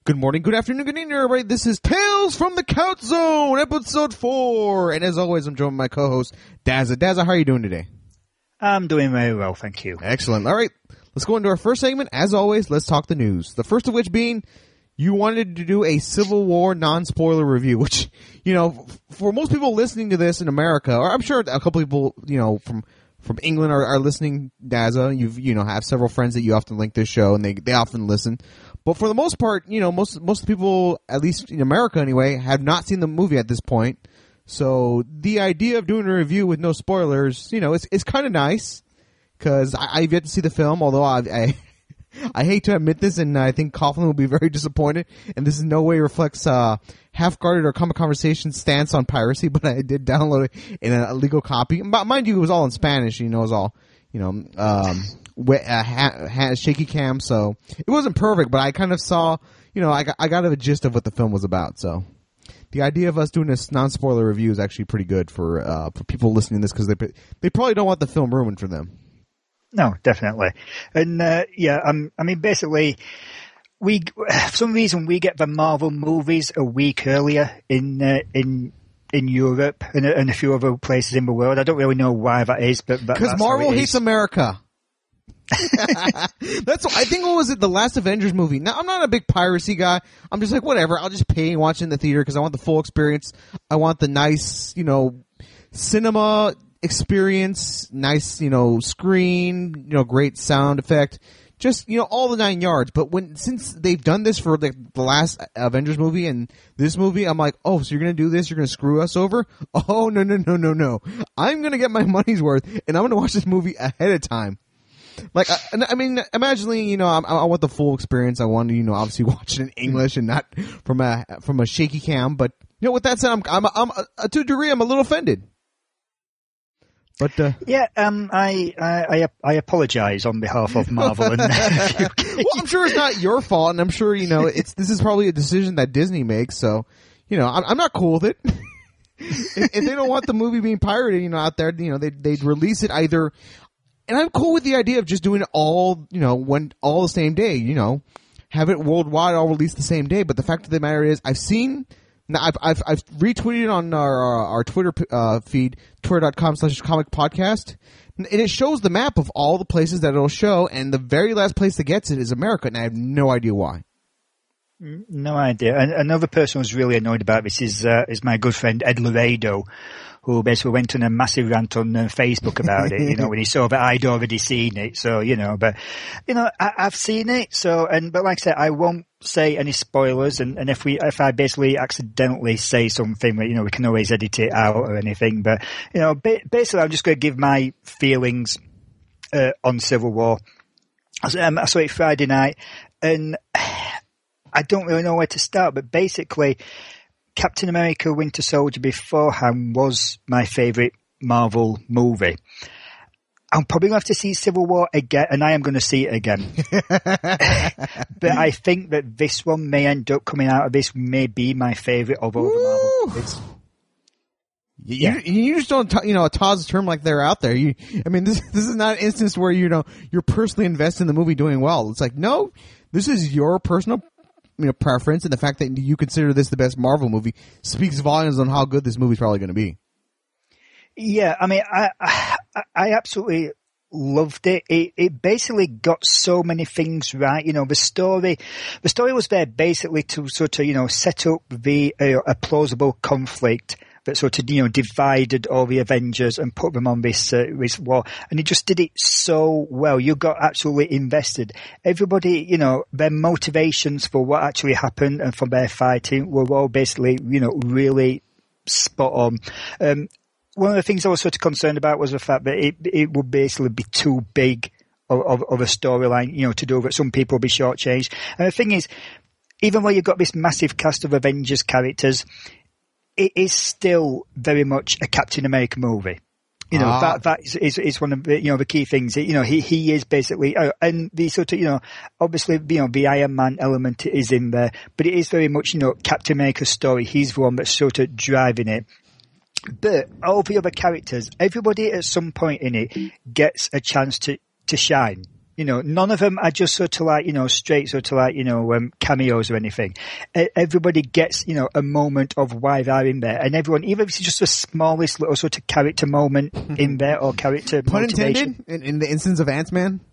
Good morning, good afternoon, good evening, everybody. This is Tales from the Couch Zone, episode 4. And as always, I'm joined by my co-host, Dazza. Dazza, how are you doing today? I'm doing very well, thank you. Excellent. All right, let's go into our first segment. As always, let's talk the news. The first of which being, you wanted to do a Civil War non-spoiler review, which, you know, for most people listening to this in America, or I'm sure a couple people, you know, from England are listening, Dazza. You have several friends that you often link this show, and they often listen. But for the most part, you know, most people, at least in America anyway, have not seen the movie at this point. So the idea of doing a review with no spoilers, you know, it's kind of nice because I've yet to see the film. Although I hate to admit this, and I think Coughlin will be very disappointed. And this in no way reflects Half-Guarded or Comic Conversation's stance on piracy, but I did download it in a legal copy. Mind you, it was all in Spanish. You know, it was all, you know, shaky cam, so it wasn't perfect, but I kind of saw, you know, I got a gist of what the film was about. So the idea of us doing this non-spoiler review is actually pretty good for people listening to this, because they probably don't want the film ruined for them. No, definitely. And I mean, basically, for some reason we get the Marvel movies a week earlier in Europe and a few other places in the world. I don't really know why that is, but because Marvel hates America. That's I think, what was it, the last Avengers movie? Now, I'm not a big piracy guy. I'm just like, whatever, I'll just pay and watch it in the theater because I want the full experience. I want the nice, you know, cinema experience, nice, you know, screen, you know, great sound effect, just, you know, all the 9 yards. But since they've done this for the last Avengers movie and this movie, I'm like, oh, so you're gonna do this? You're gonna screw us over? Oh, no. I'm gonna get my money's worth, and I'm gonna watch this movie ahead of time. Like, I mean, imagining, you know, I want the full experience. I want to, you know, obviously watch it in English and not from a shaky cam. But, you know, with that said, I'm to a degree, I'm a little offended. But I apologize on behalf of Marvel. And well, I'm sure it's not your fault, and I'm sure, you know, this is probably a decision that Disney makes. So, you know, I'm not cool with it. If they don't want the movie being pirated, you know, out there, you know, they'd release it either. And I'm cool with the idea of just doing it all, you know, all the same day, you know, have it worldwide, all released the same day. But the fact of the matter is, I've retweeted on our Twitter feed, twitter.com/comicpodcast, and it shows the map of all the places that it'll show, and the very last place that gets it is America, and I have no idea why. No idea. And another person who's really annoyed about this is my good friend Ed Laredo, who basically went on a massive rant on Facebook about it, you know, when he saw that I'd already seen it. So, you know, but, you know, I've seen it. So, but like I said, I won't say any spoilers. And if I basically accidentally say something, you know, we can always edit it out or anything. But, you know, basically I'm just going to give my feelings, on Civil War. I saw it Friday night, and I don't really know where to start, but basically, Captain America Winter Soldier beforehand was my favourite Marvel movie. I'm probably going to have to see Civil War again, and I am going to see it again. But I think that this one may end up coming out of this, may be my favourite of all the Marvel movies. You just don't, you know, toss a term like they're out there. I mean, this is not an instance where, you know, you're personally invested in the movie doing well. It's like, no, this is your personal, you know, preference, and the fact that you consider this the best Marvel movie speaks volumes on how good this movie's probably going to be. Yeah, I mean, I absolutely loved it. It basically got so many things right. You know, the story was there basically to sort of, you know, set up a plausible conflict that sort of, you know, divided all the Avengers and put them on this war. And he just did it so well. You got absolutely invested. Everybody, you know, their motivations for what actually happened and for their fighting were all basically, you know, really spot on. One of the things I was sort of concerned about was the fact that it would basically be too big of a storyline, you know, to do that. Some people will be shortchanged. And the thing is, even though you've got this massive cast of Avengers characters, it is still very much a Captain America movie. You know, that is one of the, you know, the key things. You know, he is basically, and the sort of, you know, obviously, you know, the Iron Man element is in there, but it is very much, you know, Captain America's story. He's the one that's sort of driving it. But all the other characters, everybody at some point in it gets a chance to shine. You know, none of them are just sort of like, you know, straight sort of like, you know, cameos or anything. Everybody gets, you know, a moment of why they're in there. And everyone, even if it's just the smallest little sort of character moment in there or character Pun motivation. intended in the instance of Ant-Man?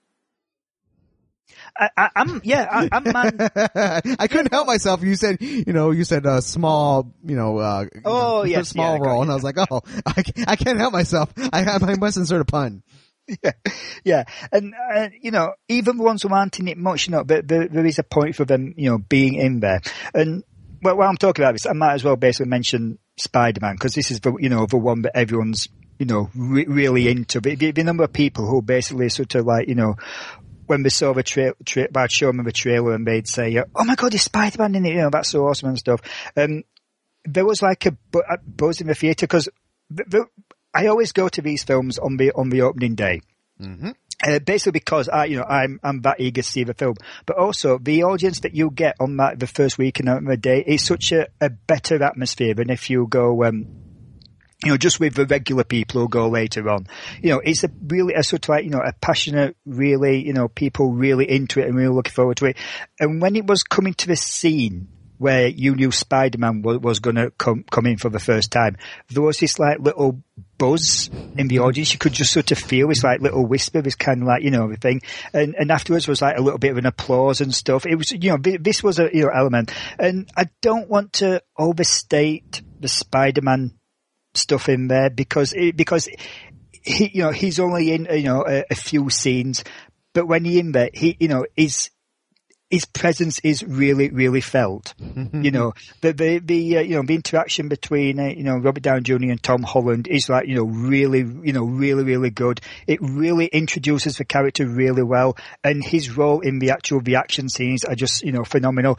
I'm man. I couldn't help myself. You said small, small role, and I was like, oh, I can't help myself. I must insert a pun. Yeah, and you know, even the ones who aren't in it much, you know, but there is a point for them, you know, being in there. And well, while I'm talking about this, I might as well basically mention Spider-Man, because this is the one that everyone's, you know, really into. But the number of people who basically sort of like, you know, when they saw the I'd show them the trailer and they'd say, oh my God, there's Spider-Man in it, you know, that's so awesome and stuff. There was like a buzz in the theatre, because I always go to these films on the opening day. Mm-hmm. Basically because I'm that eager to see the film, but also the audience that you get on the first weekend of the day is such a better atmosphere than if you go, you know, just with the regular people who go later on. You know, it's really a sort of like, you know, a passionate, really, you know, people really into it and really looking forward to it. And when it was coming to the scene where you knew Spider-Man was going to come in for the first time, there was this like little buzz in the audience. You could just sort of feel this like little whisper, this kind of like, you know, thing. And afterwards was like a little bit of an applause and stuff. It was, you know, this was a, you know, element. And I don't want to overstate the Spider-Man stuff in there because he, you know, he's only in, you know, a few scenes, but when he's in there, he, you know, his presence is really, really felt. You know, the you know, the interaction between, you know, Robert Downey Jr. and Tom Holland is like, you know, really, really good. It really introduces the character really well, and his role in the action scenes are just, you know, phenomenal.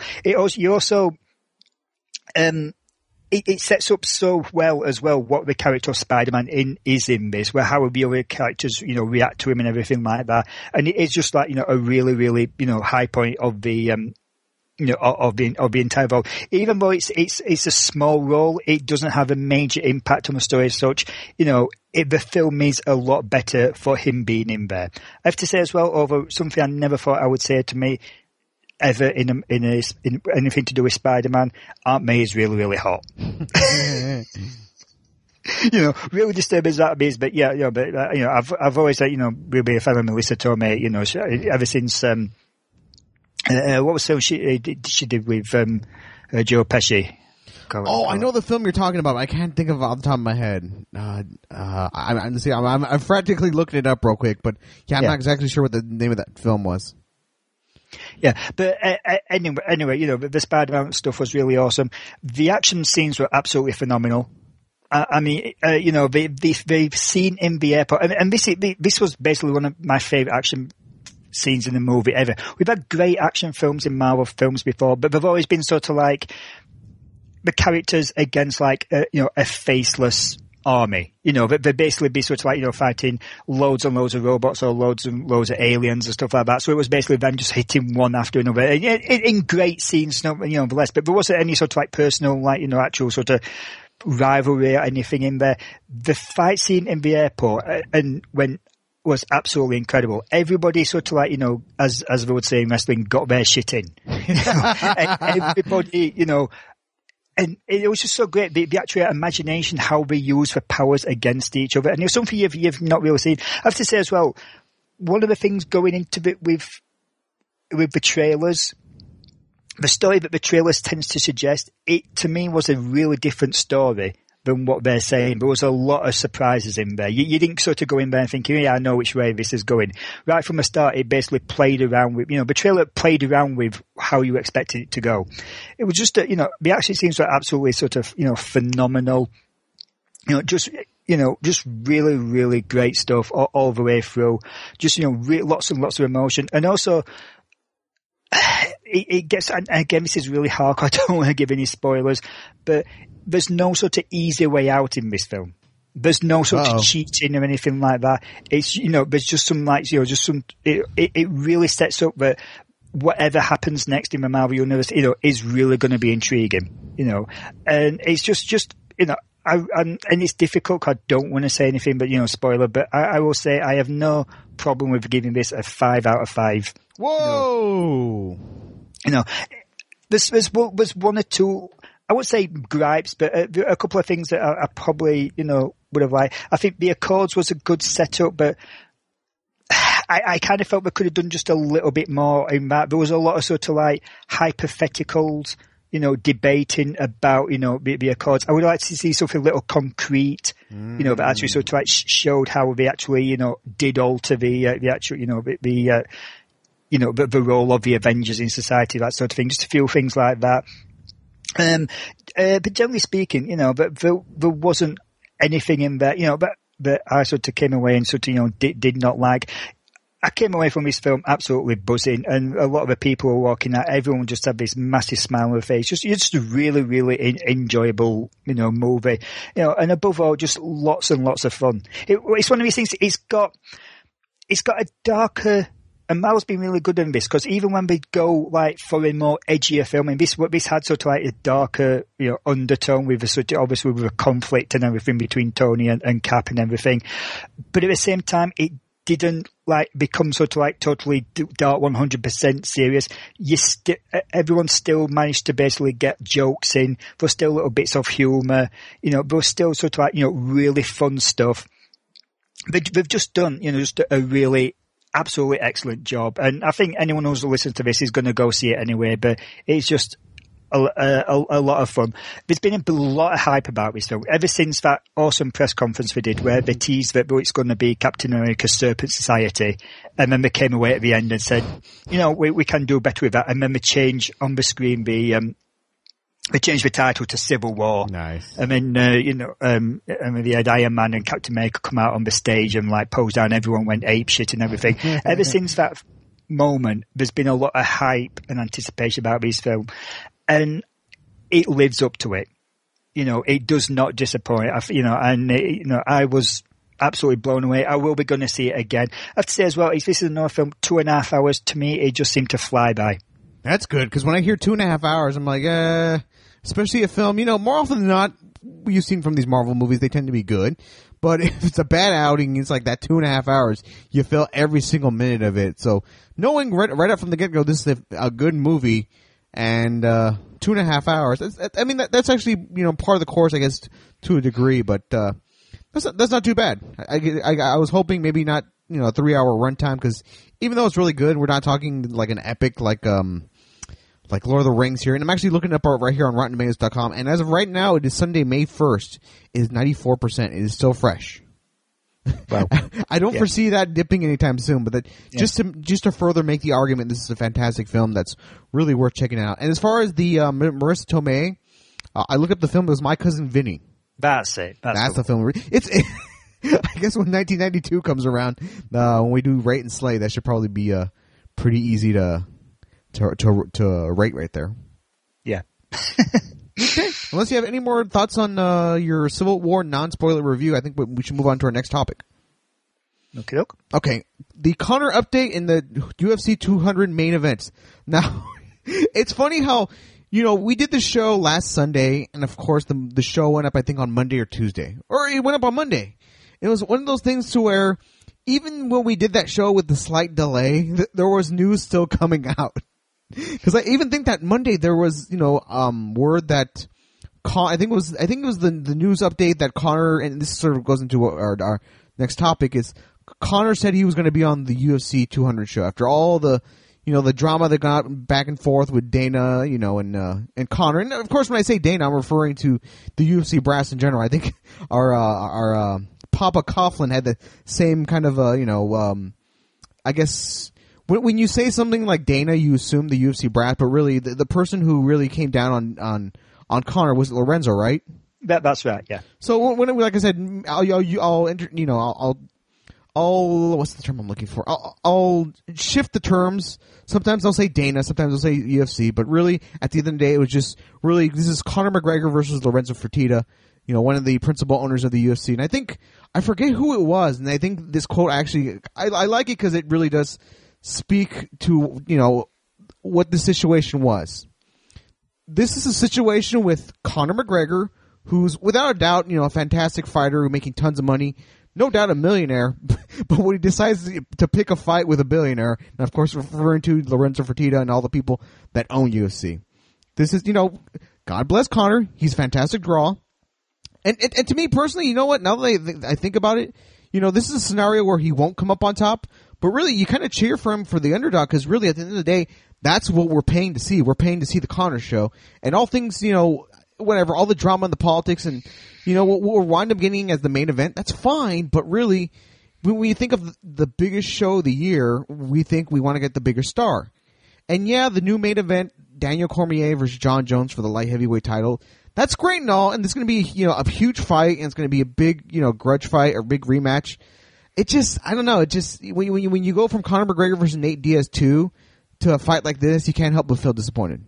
It sets up so well as well what the character of Spider-Man is in this, where how the other characters, you know, react to him and everything like that. And it is just like, you know, a really, really, you know, high point of the, you know, of the entire role. Even though it's a small role, it doesn't have a major impact on the story as such. You know, the film is a lot better for him being in there. I have to say as well, over something I never thought I would say to me ever in anything to do with Spider-Man, Aunt May is really, really hot. You know, really disturbing as that is, but yeah, you know, but you know, I've always said, you know, we'll be a fan of Melissa Tomei, you know, ever since what was the film she did with Joe Pesci? I know the film you're talking about. But I can't think of it off the top of my head. I'm frantically looking it up real quick, but yeah, I'm not exactly sure what the name of that film was. Yeah, but anyway, you know, the Spider-Man stuff was really awesome. The action scenes were absolutely phenomenal. I mean, you know, they've seen in the airport, and this was basically one of my favorite action scenes in the movie ever. We've had great action films in Marvel films before, but they've always been sort of like the characters against like you know, a faceless army. You know, they basically be sort of like, you know, fighting loads and loads of robots or loads and loads of aliens and stuff like that. So it was basically them just hitting one after another in great scenes, you know, less. But there wasn't any sort of like personal, like, you know, actual sort of rivalry or anything in there. The fight scene in the airport was absolutely incredible. Everybody sort of like, you know, as they would say in wrestling, got their shit in. You know? And everybody, you know, and it was just so great, the actual imagination, how they use the powers against each other. And it was something you've not really seen. I have to say as well, one of the things going into it with the trailers, the story that the trailers tends to suggest, it to me was a really different story than what they're saying. There was a lot of surprises in there. You didn't sort of go in there and thinking, yeah, I know which way this is going. Right from the start, it basically played around with, you know, the trailer played around with how you expected it to go. It was just, you know, the action scenes were absolutely sort of, you know, phenomenal. You know, just really, really great stuff all the way through. Just, you know, lots and lots of emotion. And also, it gets, and again, this is really hard. I don't want to give any spoilers, but there's no sort of easy way out in this film. There's no sort of cheating or anything like that. It's, you know, there's just some like, you know, just some, it really sets up that whatever happens next in the Marvel Universe, you know, is really going to be intriguing, you know, and it's just, you know, and it's difficult 'cause I don't want to say anything, but spoiler. But I will say I have no problem with giving this a 5 out of 5. Whoa! There's one or two, I would say gripes, but a couple of things that I probably would have liked. I think the Accords was a good setup, but I kind of felt we could have done just a little bit more in that. There was a lot of sort of like hypotheticals, debating about, the Accords. I would like to see something a little concrete, that actually sort of like showed how they actually, did alter the actual, the role of the Avengers in society, that sort of thing. Just a few things like that. But generally speaking, but there wasn't anything in there, that I sort of came away and sort of, did not like. I came away from this film absolutely buzzing, and a lot of the people who were walking out, everyone just had this massive smile on their face. Just a really, really enjoyable, movie. And above all, just lots and lots of fun. It's one of these things. It's got a darker. And Mal's been really good in this, because even when we go like for a more edgier film, and this had sort of like a darker, undertone with a sort of, obviously with a conflict and everything between Tony and Cap and everything. But at the same time, it didn't like become sort of like totally dark 100% serious. Everyone still managed to basically get jokes in. There's still little bits of humour, there's still sort of like, really fun stuff. They've just done, just a really absolutely excellent job. And I think anyone who's listened to this is going to go see it anyway, but it's just a lot of fun. There's been a lot of hype about this film ever since that awesome press conference we did where they teased that it's going to be Captain America's Serpent Society, and then they came away at the end and said, we can do better with that. And then they changed on the screen they changed the title to Civil War. Nice. And then, and they had Iron Man and Captain America come out on the stage and like pose down. Everyone went apeshit and everything. Ever since that moment, there's been a lot of hype and anticipation about this film, and it lives up to it. It does not disappoint. I was absolutely blown away. I will be going to see it again. I have to say as well, if this is another film, 2.5 hours, to me, it just seemed to fly by. That's good, because when I hear 2.5 hours, I'm like, especially a film, more often than not, you've seen from these Marvel movies, they tend to be good. But if it's a bad outing, it's like that 2.5 hours, you feel every single minute of it. So knowing right up from the get-go, this is a good movie, and 2.5 hours, that's actually, part of the course, I guess, to a degree, but that's not too bad. I was hoping maybe not, a 3-hour runtime, because even though it's really good, we're not talking like an epic like Lord of the Rings here. And I'm actually looking up right here on RottenTomatoes.com, and as of right now, it is Sunday, May 1st. It is 94%. It is still fresh. Wow. I don't foresee that dipping anytime soon, but just to further make the argument, this is a fantastic film that's really worth checking out. And as far as the Marissa Tomei, I looked up the film. It was My Cousin Vinny. That's it. That's the film. It's. I guess when 1992 comes around, when we do Rate and Slay, that should probably be pretty easy to rate right there. Yeah. Okay. Unless you have any more thoughts on your Civil War non-spoiler review, I think we should move on to our next topic. Okay. The Conor update in the UFC 200 main events. Now, it's funny how, we did the show last Sunday, and of course the show went up, I think, on Monday or Tuesday. Or it went up on Monday. It was one of those things to where even when we did that show with the slight delay, there was news still coming out. Because I even think that Monday there was, word that I think it was the news update that Conor, and this sort of goes into our next topic, is Conor said he was going to be on the UFC 200 show after all the, the drama that got back and forth with Dana, and Conor. And of course, when I say Dana, I'm referring to the UFC brass in general. I think our Papa Coughlin had the same kind of, I guess, when you say something like Dana, you assume the UFC brass, but really the person who really came down on Conor was Lorenzo, right? That's right, yeah. So when, like I said, I'll what's the term I'm looking for? I'll shift the terms. Sometimes I'll say Dana, sometimes I'll say UFC, but really at the end of the day, it was just really, this is Conor McGregor versus Lorenzo Fertitta, one of the principal owners of the UFC. And I forget who it was, and I think this quote actually, I like it because it really does speak to, what the situation was. This is a situation with Conor McGregor, who's without a doubt, a fantastic fighter who's making tons of money. No doubt a millionaire, but when he decides to pick a fight with a billionaire, and of course referring to Lorenzo Fertitta and all the people that own UFC. This is, God bless Conor. He's a fantastic draw. And to me personally, you know what? Now that I think about it, this is a scenario where he won't come up on top, but really you kind of cheer for him for the underdog because really at the end of the day, that's what we're paying to see. We're paying to see the Conor show. And all things, whatever, all the drama and the politics and, what we'll wind up getting as the main event, that's fine. But really, when we think of the biggest show of the year, we think we want to get the bigger star. And yeah, the new main event, Daniel Cormier versus John Jones for the light heavyweight title, that's great and all. And it's going to be, a huge fight and it's going to be a big, grudge fight or big rematch. It just, I don't know. It just, when you go from Conor McGregor versus Nate Diaz 2 to a fight like this, you can't help but feel disappointed.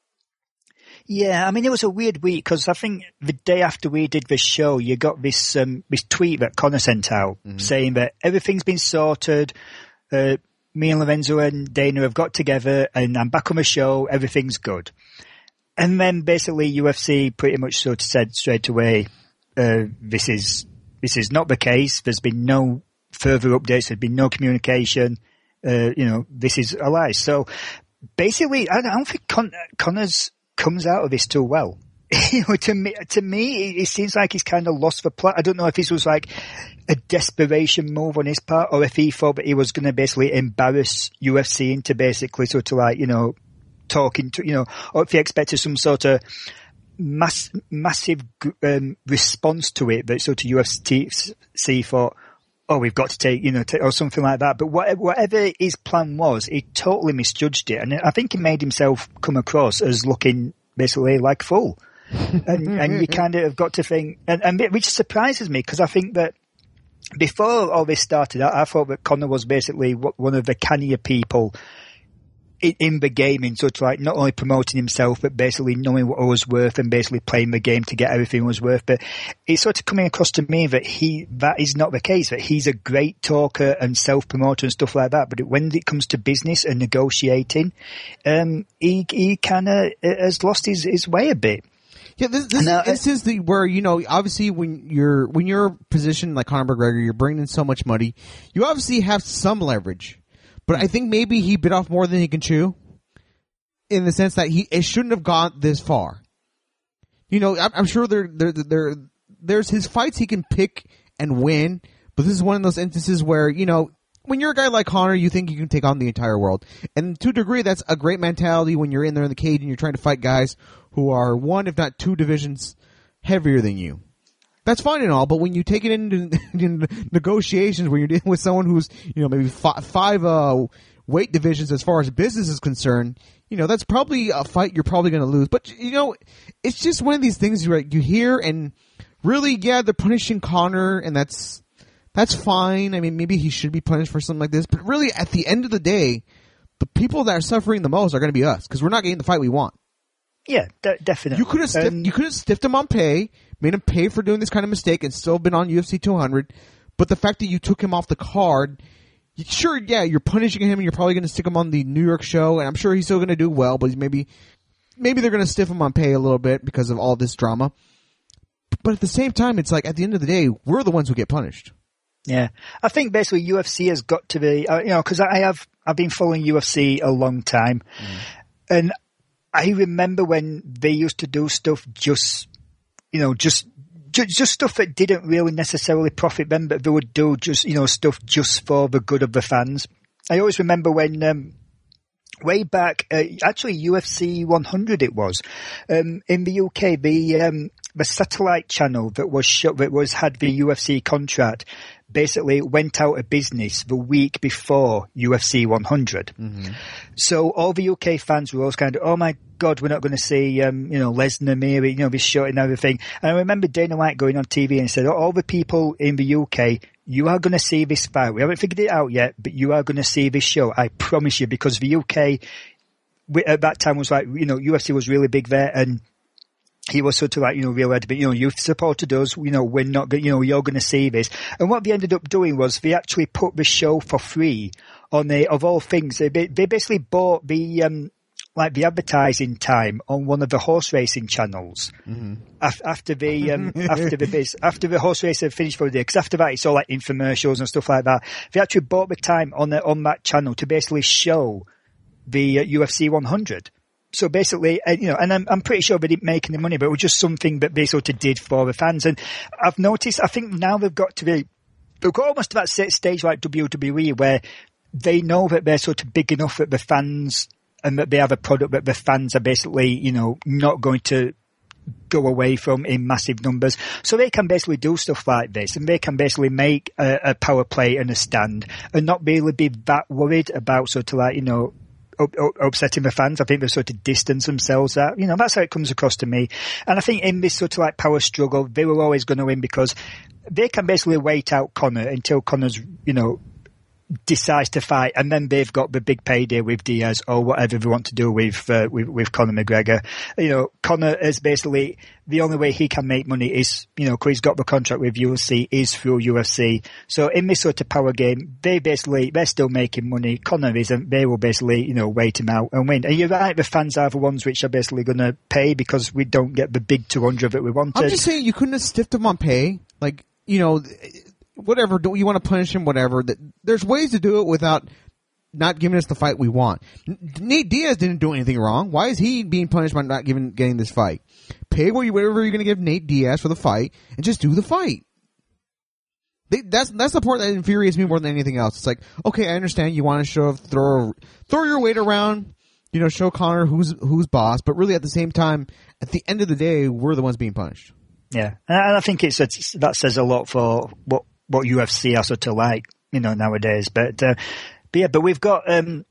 Yeah, I mean, it was a weird week because I think the day after we did this show, you got this tweet that Conor sent out saying that everything's been sorted. Me and Lorenzo and Dana have got together and I'm back on the show. Everything's good. And then basically UFC pretty much sort of said straight away, this is not the case. There's been no further updates. There's been no communication. This is a lie. So basically, I don't think Conor's comes out of this too well. To me, it seems like he's kind of lost the plot. I don't know if this was like a desperation move on his part, or if he thought that he was going to basically embarrass UFC into basically sort of like, talking to, or if he expected some sort of massive response to it that sort of UFC thought, oh, we've got to take, or something like that. But whatever his plan was, he totally misjudged it. And I think he made himself come across as looking basically like a fool. and you kind of have got to think, and which surprises me because I think that before all this started, I thought that Conor was basically one of the cannier people in the game, in sort of like not only promoting himself, but basically knowing what it was worth and basically playing the game to get everything was worth. But it's sort of coming across to me that that is not the case, that he's a great talker and self-promoter and stuff like that. But when it comes to business and negotiating, he kind of has lost his way a bit. Yeah, this is where, obviously when you're positioned like Conor McGregor, you're bringing in so much money, you obviously have some leverage. But I think maybe he bit off more than he can chew, in the sense that it shouldn't have gone this far. I'm sure there's his fights he can pick and win, but this is one of those instances where, when you're a guy like Conor, you think you can take on the entire world. And to a degree, that's a great mentality when you're in there in the cage and you're trying to fight guys who are one, if not two divisions heavier than you. That's fine and all, but when you take it into negotiations, when you're dealing with someone who's, maybe five weight divisions as far as business is concerned, that's probably a fight you're probably going to lose. But, it's just one of these things where you hear, and really, yeah, they're punishing Conor, and that's fine. I mean, maybe he should be punished for something like this, but really, at the end of the day, the people that are suffering the most are going to be us, because we're not getting the fight we want. Yeah, definitely. You could have stiffed him on pay, made him pay for doing this kind of mistake, and still been on UFC 200. But the fact that you took him off the card, sure, yeah, you're punishing him, and you're probably going to stick him on the New York show, and I'm sure he's still going to do well. But maybe they're going to stiff him on pay a little bit because of all this drama. But at the same time, it's like at the end of the day, we're the ones who get punished. Yeah, I think basically UFC has got to be, because I've been following UFC a long time, and I remember when they used to do stuff just stuff that didn't really necessarily profit them, but they would do just, stuff just for the good of the fans. I always remember when, way back, actually UFC 100 it was, in the UK, the satellite channel that had the UFC contract basically went out of business the week before UFC 100. Mm-hmm. So all the UK fans were always kind of, oh my God, we're not going to see, Lesnar, Miri, this shot and everything. And I remember Dana White going on TV and said, all the people in the UK, you are going to see this fight. We haven't figured it out yet, but you are going to see this show. I promise you, because the UK at that time was like, UFC was really big there, and he was sort of like, real red, but, you've supported us, we're not going, you're going to see this. And what they ended up doing was they actually put the show for free on of all things. They basically bought the, like the advertising time on one of the horse racing channels after the horse race had finished for the day. Because after that, it's all like infomercials and stuff like that. They actually bought the time on that channel to basically show the UFC 100. So basically, and I'm pretty sure they didn't make any money, but it was just something that they sort of did for the fans. And I've noticed, I think now they've got almost to that stage like WWE where they know that they're sort of big enough that the fans, and that they have a product that the fans are basically, not going to go away from in massive numbers. So they can basically do stuff like this, and they can basically make a power play and a stand and not really be that worried about sort of like, upsetting the fans. I think they sort of distance themselves out. That's how it comes across to me. And I think in this sort of like power struggle, they were always going to win because they can basically wait out Conor until Conor's, decides to fight, and then they've got the big payday with Diaz or whatever they want to do with Conor McGregor. Conor is basically the only way he can make money is, because he's got the contract with UFC is through UFC. So in this sort of power game, they're still making money. Conor isn't. They will basically, wait him out and win. And you're right, the fans are the ones which are basically going to pay because we don't get the big 200 that we wanted. I'm just saying you couldn't have stiffed him on pay. Like, whatever, you want to punish him, whatever. There's ways to do it without not giving us the fight we want. Nate Diaz didn't do anything wrong. Why is he being punished by not getting this fight? Pay whatever you're going to give Nate Diaz for the fight, and just do the fight. That's the part that infuriates me more than anything else. It's like, okay, I understand you want to throw your weight around, show Conor who's boss, but really at the same time, at the end of the day, we're the ones being punished. Yeah, and I think that says a lot for what UFC are sort of like, nowadays. But we've got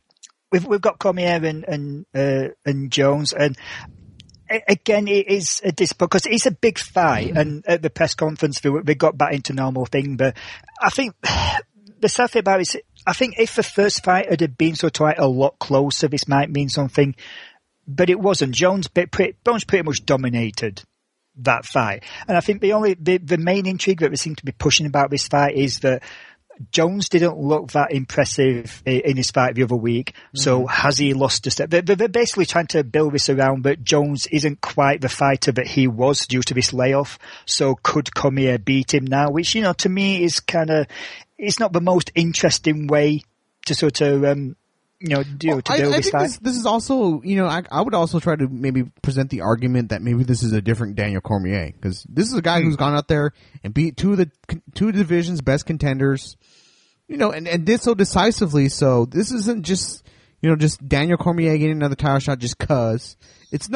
Cormier and Jones, and again, it is a because it's a big fight. And at the press conference, they got back into normal thing. But I think the sad thing about it is, I think if the first fight had been sort of like a lot closer, this might mean something. But it wasn't. Jones pretty much dominated that fight. And I think the main intrigue that we seem to be pushing about this fight is that Jones didn't look that impressive in his fight the other week. So has he lost a step? They're basically trying to build this around that Jones isn't quite the fighter that he was due to this layoff. So could Cormier beat him now? Which, to me is it's not the most interesting way to sort of, deal with this fight. This is also, I would also try to maybe present the argument that maybe this is a different Daniel Cormier, because this is a guy who's gone out there and beat two of the division's best contenders, and did so decisively. So this isn't just Daniel Cormier getting another title shot just cause. He's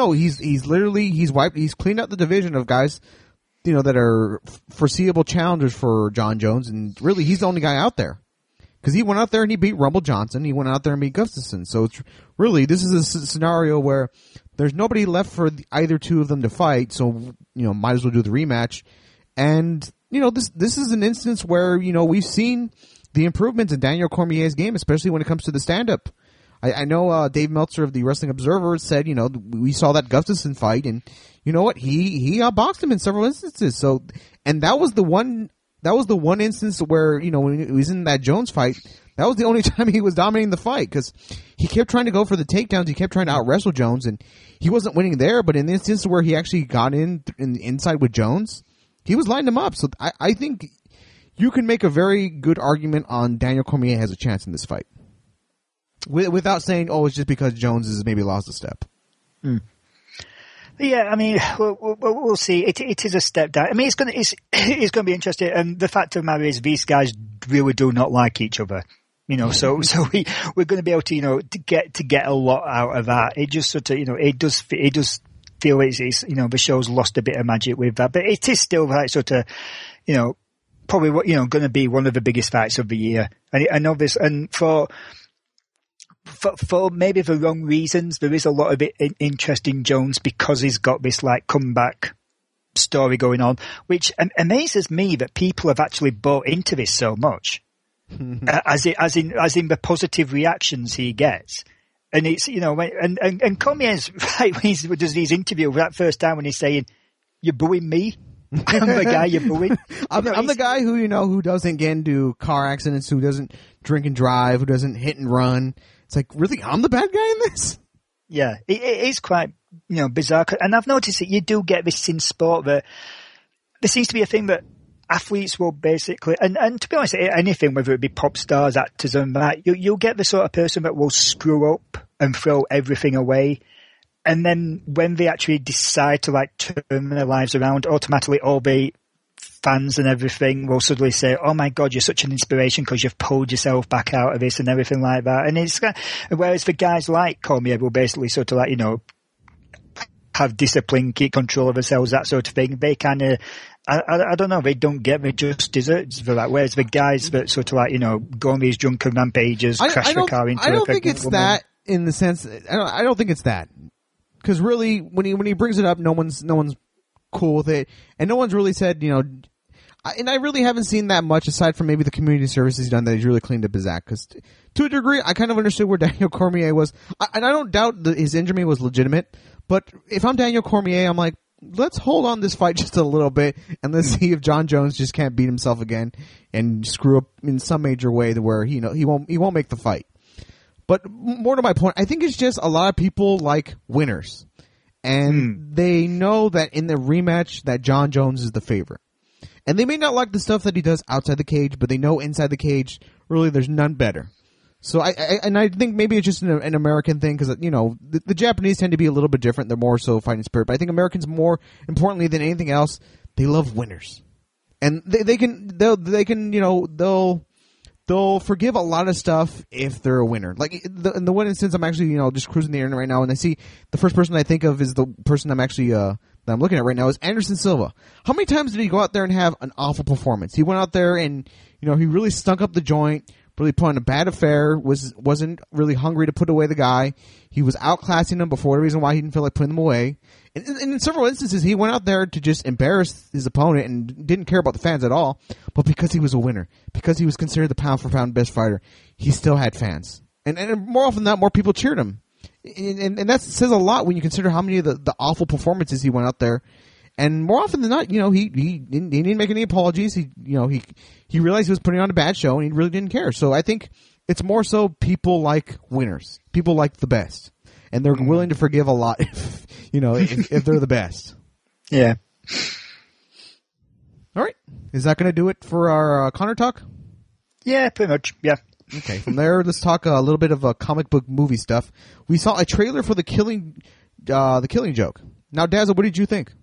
cleaned out the division of guys, that are foreseeable challengers for John Jones, and really he's the only guy out there. Because he went out there and he beat Rumble Johnson. He went out there and beat Gustafsson. So it's really, this is a scenario where there's nobody left for either two of them to fight. So, might as well do the rematch. And, this is an instance where, we've seen the improvements in Daniel Cormier's game, especially when it comes to the stand-up. I know, Dave Meltzer of the Wrestling Observer said, we saw that Gustafsson fight, and you know what? He outboxed him in several instances. So, and that was the one instance where, when he was in that Jones fight, that was the only time he was dominating the fight, because he kept trying to go for the takedowns. He kept trying to out-wrestle Jones, and he wasn't winning there. But in the instance where he actually got in the inside with Jones, he was lining him up. So I think you can make a very good argument on Daniel Cormier has a chance in this fight. Without saying, it's just because Jones has maybe lost a step. Yeah, I mean, we'll see. It is a step down. I mean, it's going to be interesting. And the fact of the matter is, these guys really do not like each other. So we're going to be able to, to get a lot out of that. It just sort of, it does feel it's the show's lost a bit of magic with that, but it is still like sort of, probably what, going to be one of the biggest fights of the year. And I know this, and for maybe the wrong reasons, there is a lot of interest in Jones because he's got this like comeback story going on, which amazes me that people have actually bought into this so much, as in the positive reactions he gets. And it's, and Cormier's right when he does these interviews that first time when he's saying, "You're booing me." I'm the guy you're booing. I'm the guy who, who doesn't get into car accidents, who doesn't drink and drive, who doesn't hit and run. It's like, really, I'm the bad guy in this? Yeah, it is quite, bizarre. And I've noticed that you do get this in sport, that there seems to be a thing that athletes will basically, and to be honest, anything, whether it be pop stars, actors and that, you'll get the sort of person that will screw up and throw everything away. And then when they actually decide to turn their lives around, automatically all the fans and everything will suddenly say, "Oh my God, you're such an inspiration because you've pulled yourself back out of this," and everything like that. And it's whereas the guys like Cormier will basically sort of have discipline, keep control of themselves, that sort of thing. They kind of, I don't know, they don't get the just desserts for that. Whereas the guys that sort of go on these drunken rampages, crash the car into a pregnant woman. I don't think it's that in the sense. I don't think it's that, because really, when he brings it up, no one's cool with it, and no one's really said, and I really haven't seen that much aside from maybe the community service he's done that he's really cleaned up his act. Because to a degree, I kind of understood where Daniel Cormier was, and I don't doubt that his injury was legitimate. But if I'm Daniel Cormier, I'm like, let's hold on this fight just a little bit, and let's see if John Jones just can't beat himself again and screw up in some major way to where he won't make the fight. But more to my point, I think it's just a lot of people like winners, and they know that in the rematch that John Jones is the favorite. And they may not like the stuff that he does outside the cage, but they know inside the cage, really, there's none better. So I think maybe it's just an American thing, because the Japanese tend to be a little bit different. They're more so fighting spirit, but I think Americans, more importantly than anything else, they love winners, and they'll forgive a lot of stuff if they're a winner. Like in the one instance, I'm actually just cruising the internet right now, and I see the first person I think of is the person I'm actually that I'm looking at right now is Anderson Silva. How many times did he go out there and have an awful performance? He went out there and he really stunk up the joint. Really put on a bad affair, wasn't really hungry to put away the guy. He was outclassing him before the reason why he didn't feel like putting him away. And in several instances, he went out there to just embarrass his opponent and didn't care about the fans at all. But because he was a winner, because he was considered the pound-for-pound best fighter, he still had fans. And more often than not, more people cheered him. And that says a lot when you consider how many of the awful performances he went out there. And more often than not, he didn't make any apologies. He realized he was putting on a bad show, and he really didn't care. So I think it's more so people like winners, people like the best, and they're willing to forgive a lot if they're the best. Yeah. All right, is that going to do it for our Connor talk? Yeah, pretty much. Yeah. Okay. From there, let's talk a little bit of comic book movie stuff. We saw a trailer for the Killing Joke. Now, Dazzle, what did you think?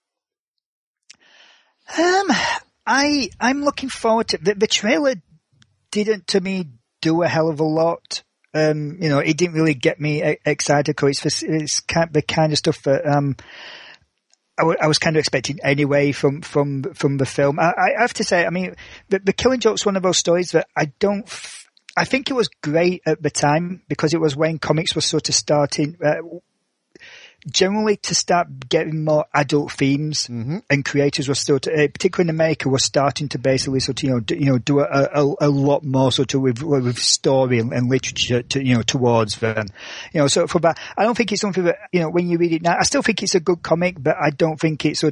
I'm looking forward to the trailer. Didn't to me do a hell of a lot. It didn't really get me excited because it's the kind of stuff that I was kind of expecting anyway from the film. I have to say, I mean, the Killing Joke's one of those stories that I think it was great at the time because it was when comics were sort of starting. Generally, to start getting more adult themes, and creators were still, particularly in America, were starting to basically sort of do a lot more sort of with story and literature towards them. So for that, I don't think it's something that when you read it now, I still think it's a good comic, but I don't think it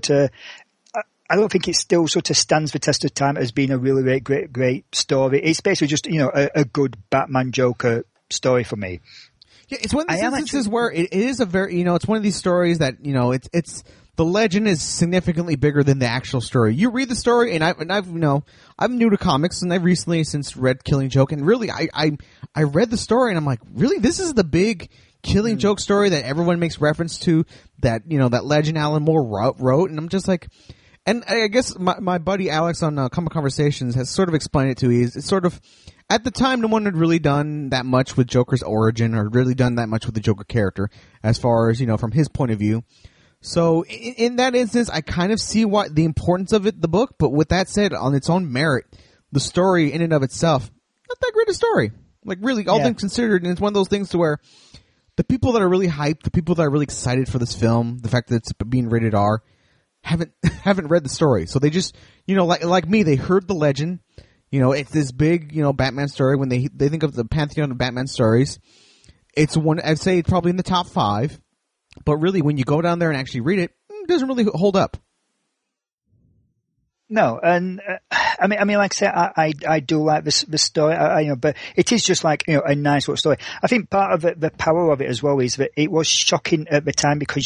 still sort of stands the test of time as being a really great story. It's basically just a good Batman Joker story for me. Yeah, it's one of these instances where it is a very, it's one of these stories that, it's the legend is significantly bigger than the actual story. You read the story, and I'm new to comics, and I've recently since read Killing Joke, and really, I read the story, and I'm like, really, this is the big Killing Joke story that everyone makes reference to, that, that legend Alan Moore wrote, and I'm just like, and I guess my buddy Alex on Comic Conversations has sort of explained it to me. It's sort of, at the time, no one had really done that much with Joker's origin or really done that much with the Joker character as far as, from his point of view. So in that instance, I kind of see what the importance of the book, but with that said, on its own merit, the story in and of itself, not that great a story. Like really, all things considered, and it's one of those things to where the people that are really hyped, the people that are really excited for this film, the fact that it's being rated R, haven't read the story. So they just, like me, they heard the legend. It's this big, Batman story. When they think of the pantheon of Batman stories, it's one, I'd say it's probably in the top 5. But really, when you go down there and actually read it, it doesn't really hold up. No, and I mean, like I said, I do like the story, but it is just like, a nice little story. I think part of the power of it as well is that it was shocking at the time because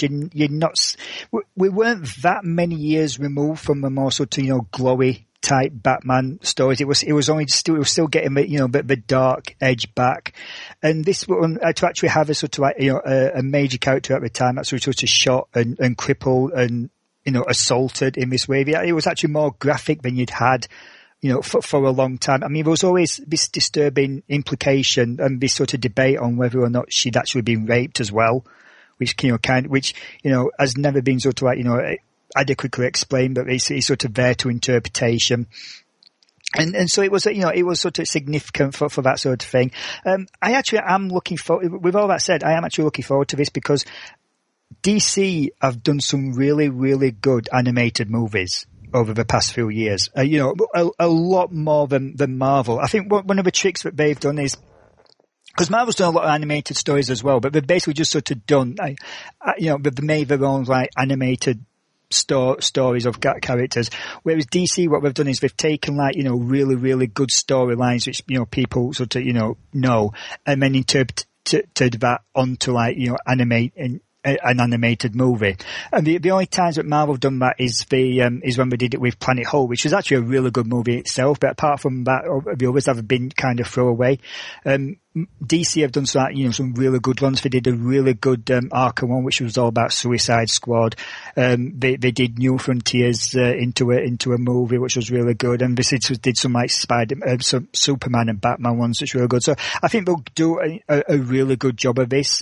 we weren't that many years removed from the more sort of, glowy type Batman stories. It was still getting the dark edge back, and this one to actually have a sort of like a major character at the time that's sort of shot and crippled and assaulted in this way. It was actually more graphic than you'd had for a long time. I mean, there was always this disturbing implication and this sort of debate on whether or not she'd actually been raped as well, which has never been sort of like adequately explained, but it's sort of there to interpretation. And so it was sort of significant for that sort of thing. I actually am looking forward, with all that said, I am actually looking forward to this because DC have done some really, really good animated movies over the past few years. A lot more than Marvel. I think one of the tricks that they've done is, because Marvel's done a lot of animated stories as well, but they've basically just sort of done, they've made their own like animated stories of characters, whereas DC, what they've done is they've taken like really, really good storylines which people sort of know, and then interpreted that onto like animate an animated movie. And the only times that Marvel have done that is when they did it with Planet Hulk, which was actually a really good movie itself, but apart from that, the others have been kind of throwaway. DC have done some really good ones. They did a really good Arkham one, which was all about Suicide Squad. They did New Frontiers into a movie, which was really good. And they did some like some Superman and Batman ones, which were really good. So I think they'll do a really good job of this.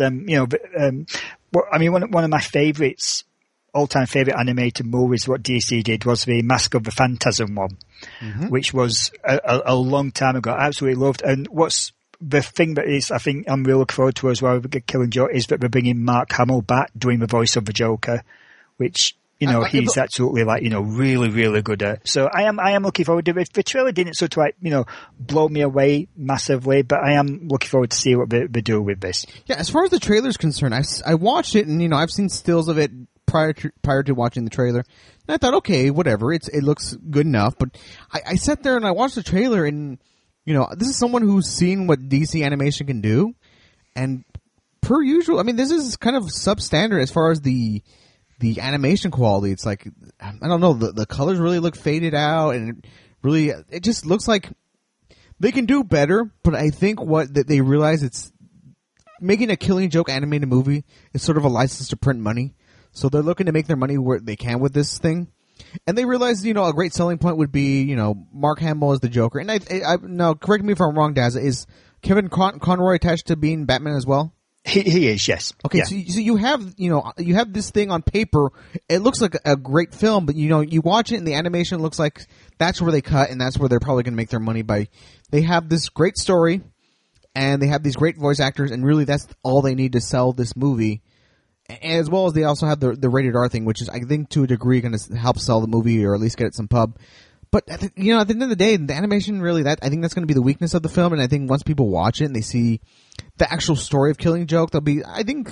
One of my favorites, all-time favorite animated movies, what DC did was the Mask of the Phantasm one, which was a long time ago. I absolutely loved. And what's the thing that is, I think I'm really looking forward to as well with Killing Joke is that they're bringing Mark Hamill back doing the voice of the Joker, which he's absolutely like really, really good at. So I am looking forward to it. The trailer didn't sort of like blow me away massively, but I am looking forward to see what they do with this. Yeah, as far as the trailer's concerned, I watched it and I've seen stills of it prior to watching the trailer. And I thought, okay, whatever, it looks good enough. But I sat there and I watched the trailer and this is someone who's seen what DC animation can do, and per usual, I mean, this is kind of substandard as far as the animation quality. It's like, I don't know, the colors really look faded out, and it just looks like they can do better, but I think that they realize it's making a Killing Joke animated movie is sort of a license to print money. So they're looking to make their money where they can with this thing. And they realize, a great selling point would be, Mark Hamill as the Joker. And I now, correct me if I'm wrong, Daz, is Kevin Conroy attached to being Batman as well? He is, yes. Okay, yeah. So you have this thing on paper. It looks like a great film, but you watch it and the animation looks like that's where they cut, and that's where they're probably going to make their money by. They have this great story, and they have these great voice actors, and really that's all they need to sell this movie. As well as they also have the rated R thing, which is, I think, to a degree going to help sell the movie or at least get it some pub. But at the end of the day, the animation really, I think that's going to be the weakness of the film. And I think once people watch it and they see the actual story of Killing Joke, there'll be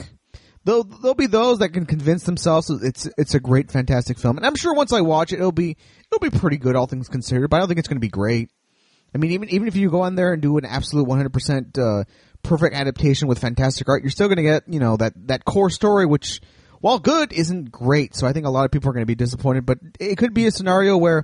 those that can convince themselves it's a great, fantastic film. And I'm sure once I watch it, it'll be pretty good, all things considered. But I don't think it's going to be great. I mean, even if you go on there and do an absolute 100% perfect adaptation with fantastic art, you're still going to get that core story, which, while good, isn't great. So I think a lot of people are going to be disappointed. But it could be a scenario where,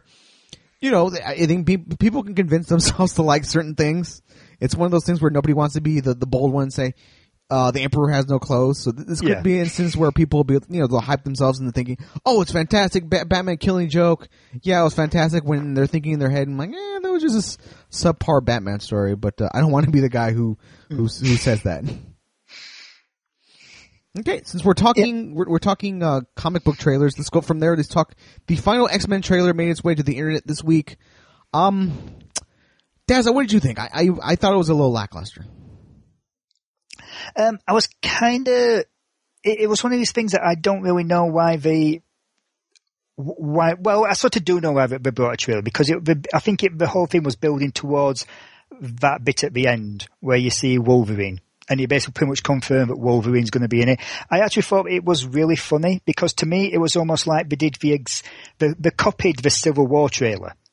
I think people can convince themselves to like certain things. It's one of those things where nobody wants to be the bold one and say, the Emperor has no clothes. So this could be an instance where people will be, they'll hype themselves into thinking, oh, it's fantastic, Batman Killing Joke. Yeah, it was fantastic, when they're thinking in their head, I'm like, that was just a subpar Batman story. But I don't want to be the guy who says that. Okay, since we're talking comic book trailers, let's go from there. Let's talk the final X-Men trailer made its way to the internet this week. Dazza, what did you think? I thought it was a little lackluster. I was it was one of these things that I don't really know why well, I sort of do know why they brought a trailer, because I think the whole thing was building towards that bit at the end where you see Wolverine. And you basically pretty much confirmed that Wolverine's going to be in it. I actually thought it was really funny, because to me it was almost like they did they copied the Civil War trailer.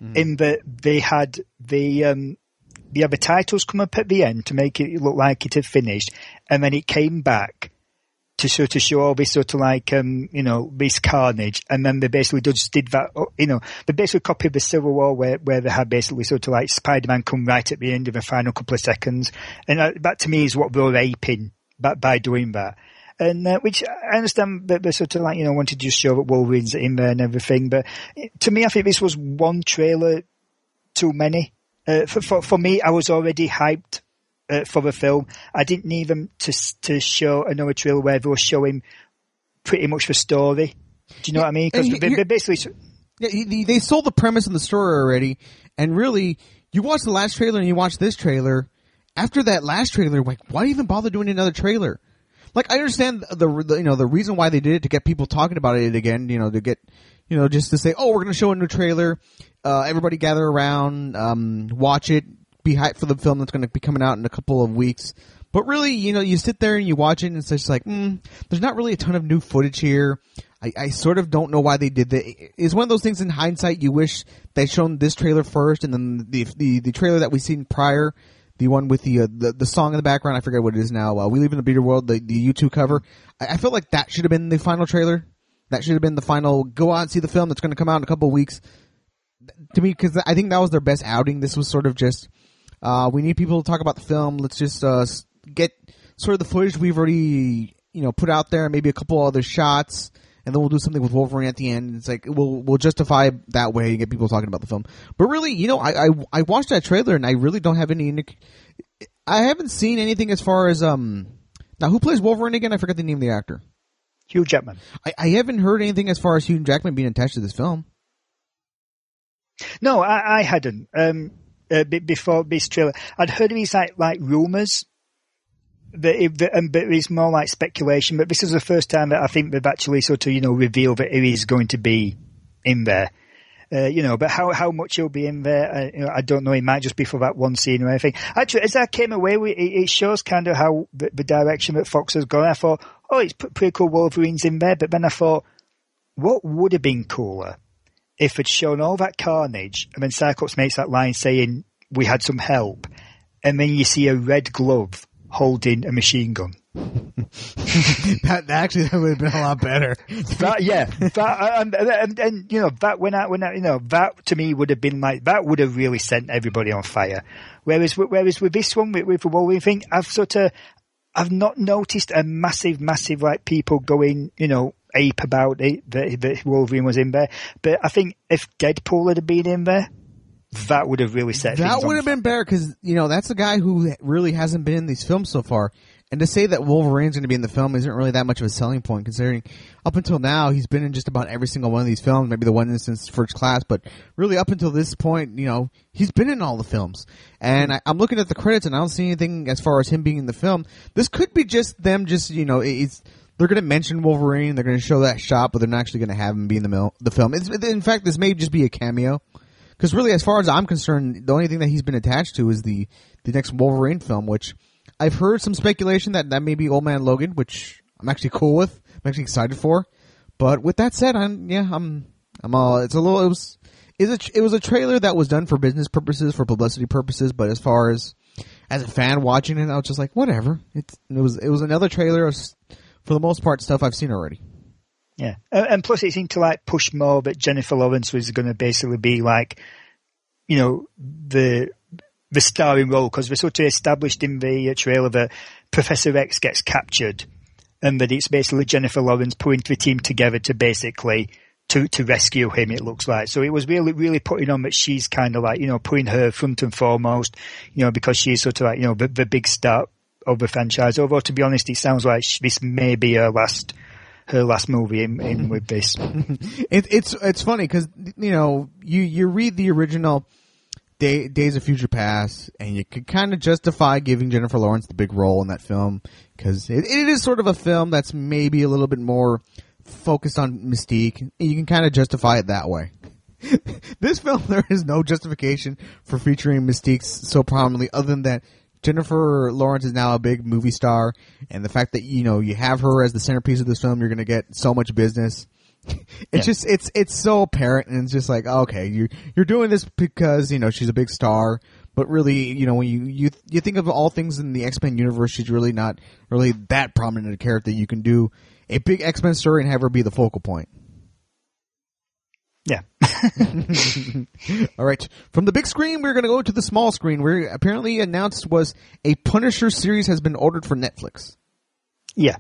in that they had the titles come up at the end to make it look like it had finished, and then it came back to sort of show all this sort of like, this carnage, and then they basically just did that, they basically copied the Civil War where they had basically sort of like Spider-Man come right at the end of the final couple of seconds, and that to me is what they were aping by doing that. And which I understand that they sort of like, wanted to just show that Wolverine's in there and everything, but to me I think this was one trailer too many. For me, I was already hyped for the film. I didn't need them to show another trailer where they were showing pretty much the story. Do you know what I mean? Because they basically... Yeah, they sold the premise and the story already, and really, you watch the last trailer and you watch this trailer, after that last trailer, like, why even bother doing another trailer? Like, I understand the reason why they did it, to get people talking about it again, to get, just to say, oh, we're going to show a new trailer, everybody gather around, watch it, be hyped for the film that's going to be coming out in a couple of weeks. But really, you sit there and you watch it and it's just like, there's not really a ton of new footage here. I sort of don't know why they did that. It's one of those things in hindsight you wish they'd shown this trailer first, and then the trailer that we've seen prior, the one with the song in the background, I forget what it is now. We Live in a Better World, the U2 cover. I feel like that should have been the final trailer. That should have been the final, go out and see the film that's going to come out in a couple of weeks. To me, because I think that was their best outing. This was sort of just, we need people to talk about the film. Let's just get sort of the footage we've already, put out there, maybe a couple other shots, and then we'll do something with Wolverine at the end. It's like, we'll justify that way and get people talking about the film. But really, I watched that trailer and I really don't have I haven't seen anything as far as, now who plays Wolverine again? I forget the name of the actor. Hugh Jackman. I haven't heard anything as far as Hugh Jackman being attached to this film. No, I hadn't. Before this trailer, I'd heard of these like rumors, but it's more like speculation. But this is the first time that I think they've actually sort of revealed that he is going to be in there. But how much he'll be in there, I don't know. It might just be for that one scene or anything. Actually, as I came away with it shows kind of how the direction that Fox has gone. I thought, oh, it's pretty cool Wolverine's in there. But then I thought, what would have been cooler if it's shown all that carnage and then Cyclops makes that line saying, we had some help, and then you see a red glove holding a machine gun. that would have been a lot better. That to me would have been like, that would have really sent everybody on fire. Whereas with this one, with the Wolverine thing, I've not noticed a massive like people going, ape about it, that Wolverine was in there. But I think if Deadpool had been in there, that would have really set things on fire. That would have been better because, that's a guy who really hasn't been in these films so far. And to say that Wolverine's going to be in the film isn't really that much of a selling point, considering up until now he's been in just about every single one of these films, maybe the one instance First Class, but really up until this point, he's been in all the films. And I'm looking at the credits and I don't see anything as far as him being in the film. This could be just them they're going to mention Wolverine, they're going to show that shot, but they're not actually going to have him be in the film. In fact, this may just be a cameo. Because really, as far as I'm concerned, the only thing that he's been attached to is the next Wolverine film, which I've heard some speculation that may be Old Man Logan, which I'm actually cool with. I'm actually excited for. But with that said, it was a trailer that was done for business purposes, for publicity purposes. But as far as a fan watching it, I was just like, whatever. It was another trailer of, for the most part, stuff I've seen already. Yeah, and plus it seemed to like push more that Jennifer Lawrence was going to basically be like, the starring role, because we're sort of established in the trailer that Professor X gets captured, and that it's basically Jennifer Lawrence putting the team together to basically to rescue him. It looks like, so it was really putting on that she's kind of like putting her front and foremost, because she's sort of like the big star of the franchise. Although to be honest, it sounds like this may be her last movie in with this. It's funny because you read the original Days of Future Past and you could kind of justify giving Jennifer Lawrence the big role in that film because it is sort of a film that's maybe a little bit more focused on Mystique. You can kind of justify it that way. This film, there is no justification for featuring Mystique so prominently other than that Jennifer Lawrence is now a big movie star, and the fact that you have her as the centerpiece of this film, you're going to get so much business. it's so apparent, and it's just like, okay, you're doing this because, you know, she's a big star, but really, you know, when you think of all things in the X-Men universe, she's really not really that prominent a character. You can do a big X-Men story and have her be the focal point. Yeah. All right. From the big screen, we're going to go to the small screen, where apparently announced was a Punisher series has been ordered for Netflix. Yeah.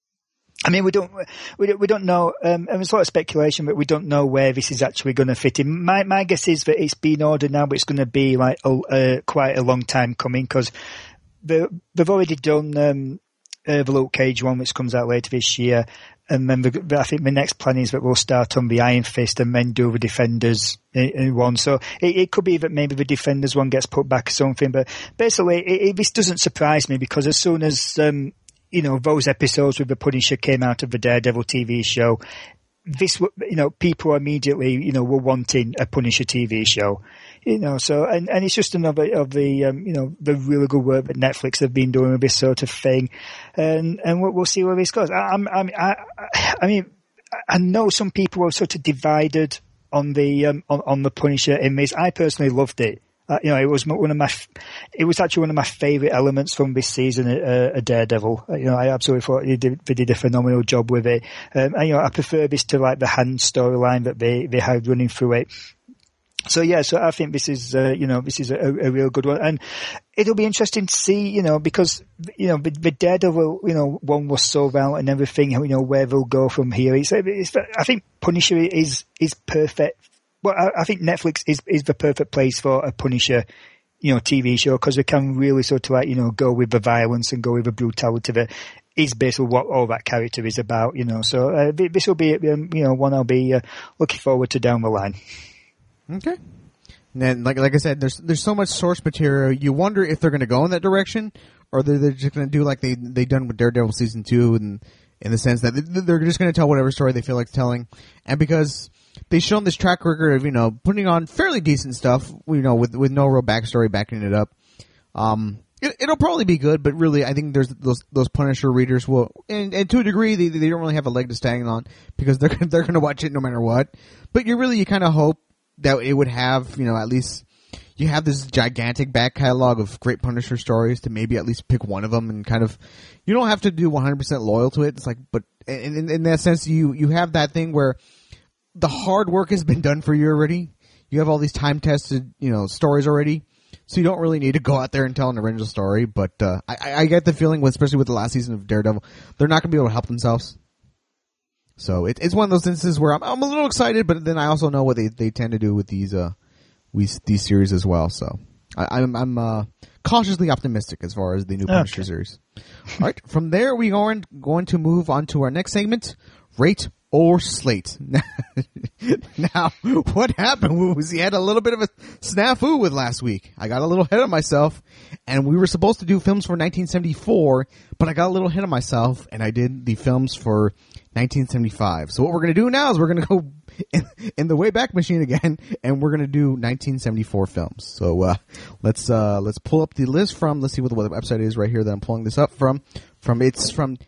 I mean, we don't know. There's a lot of speculation, but we don't know where this is actually going to fit in. My guess is that it's been ordered now, but it's going to be like quite a long time coming, because they've already done the Luke Cage one, which comes out later this year, and then I think the next plan is that we'll start on the Iron Fist and then do the Defenders in one. So it could be that maybe the Defenders one gets put back or something. But basically, this doesn't surprise me, because as soon as you know, those episodes with the Punisher came out of the Daredevil TV show, this, you know, people immediately, you know, were wanting a Punisher TV show, you know, so, and it's just another of the, you know, the really good work that Netflix have been doing with this sort of thing. And we'll see where this goes. I mean, I know some people are sort of divided on the Punisher in this. I personally loved it. You know, it was actually one of my favorite elements from this season, Daredevil. You know, I absolutely thought they did a phenomenal job with it. And, you know, I prefer this to like the Hand storyline that they had running through it. So yeah, so I think this is, you know, this is a real good one. And it'll be interesting to see, you know, because, you know, the Daredevil, you know, one was sold out and everything, you know, where they'll go from here. I think Punisher is perfect. Well, I think Netflix is the perfect place for a Punisher, you know, TV show, because we can really sort of like, you know, go with the violence and go with the brutality that is basically what all that character is about, you know. So this will be, you know, one I'll be looking forward to down the line. Okay. And then, like I said, there's so much source material. You wonder if they're going to go in that direction, or they're just going to do like they done with Daredevil season 2, and in the sense that they're just going to tell whatever story they feel like telling, and because they've shown this track record of, you know, putting on fairly decent stuff, you know, with no real backstory backing it up. It'll probably be good, but really, I think there's those Punisher readers will, and to a degree, they don't really have a leg to stand on, because they're going to watch it no matter what. But you kind of hope that it would have, you know, at least you have this gigantic back catalog of great Punisher stories to maybe at least pick one of them, and kind of, you don't have to do 100% loyal to it. It's like, but in that sense, you have that thing where the hard work has been done for you already. You have all these time-tested, you know, stories already, so you don't really need to go out there and tell an original story. But I get the feeling, especially with the last season of Daredevil, they're not going to be able to help themselves. So it's one of those instances where I'm a little excited, but then I also know what they tend to do with these series as well. So I'm cautiously optimistic as far as the new Punisher series. All right, from there we are going to move on to our next segment, Rate or Slate. Now, what happened was he had a little bit of a snafu with last week. I got a little ahead of myself, and we were supposed to do films for 1974, but I got a little ahead of myself, and I did the films for 1975. So what we're going to do now is we're going to go in the Wayback Machine again, and we're going to do 1974 films. So let's pull up the list from, let's see what the website is right here that I'm pulling this up from. It's from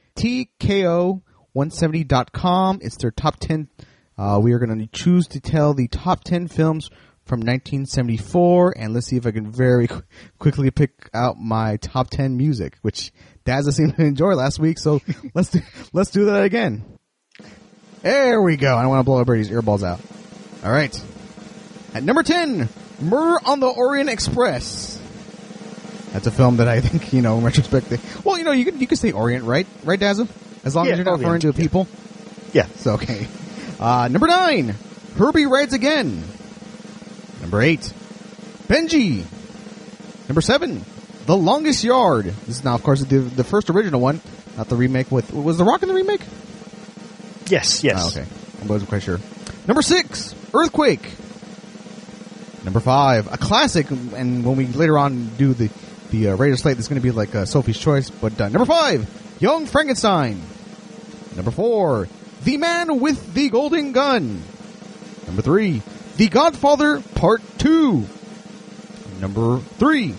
TKO170.com. It's their top 10. We are going to choose to tell the top 10 films from 1974, and let's see if I can very quickly pick out my top 10 music, which Dazza seemed to enjoy last week. So let's do that again. There we go. I don't want to blow everybody's earballs out. All right. At number 10, Murder on the Orient Express. That's a film that I think, you know, in retrospect, well, you know, you can say Orient, right? Right, Dazza? As long as you're not referring to people? Yeah. It's okay. Number 9, Herbie Rides Again. Number 8, Benji. Number 7, The Longest Yard. This is now, of course, the first original one, not the remake with, was The Rock in the remake? Yes. Oh, okay. I wasn't quite sure. Number 6, Earthquake. Number 5, a classic, and when we later on do the radio slate, there's going to be like Sophie's Choice, but number 5, Young Frankenstein. Number 4, The Man with the Golden Gun. Number 3, The Godfather Part 2. Number 2,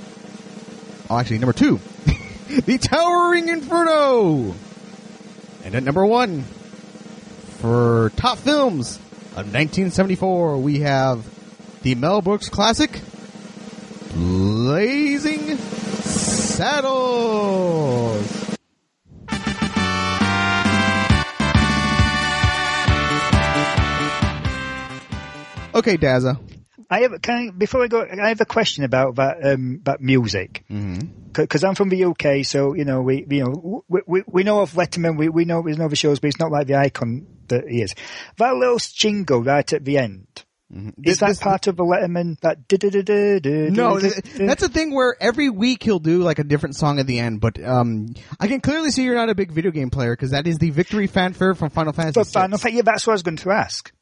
The Towering Inferno. And at number 1, For top films of 1974, we have the Mel Brooks classic, Blazing Saddles. Okay, Dazza. Before I go, I have a question about that music. Because I'm from the UK, so we know of Letterman, we know the shows, but it's not like the icon that he is. That little jingle right at the end. Is that part of the Letterman? No, that's a thing where every week he'll do like a different song at the end. But I can clearly see you're not a big video game player because that is the victory fanfare from Final Fantasy VI. Yeah, that's what I was going to ask.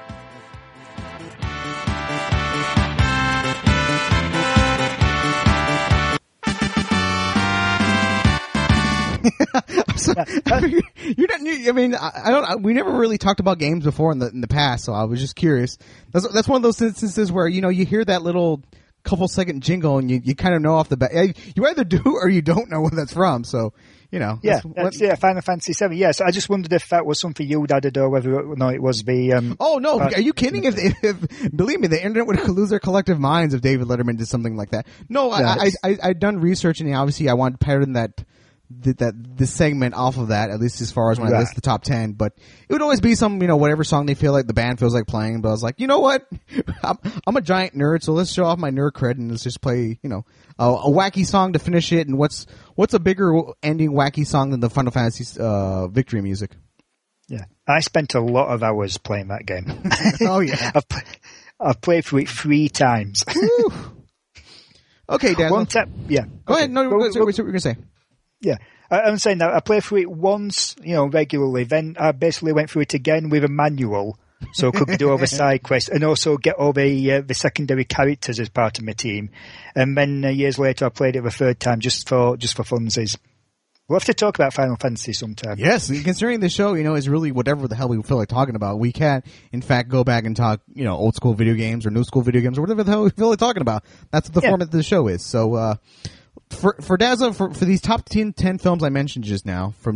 We never really talked about games before in the past, so I was just curious. That's one of those instances where you hear that little couple second jingle and you kind of know off the bat. You either do or you don't know where that's from. So Final Fantasy VII. Yeah, so I just wondered if that was something you'd added or whether or not it was the. Oh no! Are you kidding? If believe me, the internet would lose their collective minds if David Letterman did something like that. No, I'd done research and obviously I wanted to pattern this segment off of that, at least as far as when I list the top 10, but it would always be some, whatever song they feel like the band feels like playing, but I was like, you know what? I'm a giant nerd, so let's show off my nerd cred and let's just play, a wacky song to finish it, and what's a bigger ending wacky song than the Final Fantasy, victory music? Yeah. I spent a lot of hours playing that game. Oh yeah. I've played through it 3 times. Okay, Dan. One time, yeah. Go ahead, no, what were you going to say? Yeah, I'm saying that I played through it once, regularly. Then I basically went through it again with a manual, so I could do all the side quests and also get all the secondary characters as part of my team. And then years later, I played it the 3rd time just for funsies. We'll have to talk about Final Fantasy sometime. Yes, considering the show, is really whatever the hell we feel like talking about. We can, in fact, go back and talk, old school video games or new school video games or whatever the hell we feel like talking about. That's what the format of the show is. So, For Dazza, for these top 10 films I mentioned just now from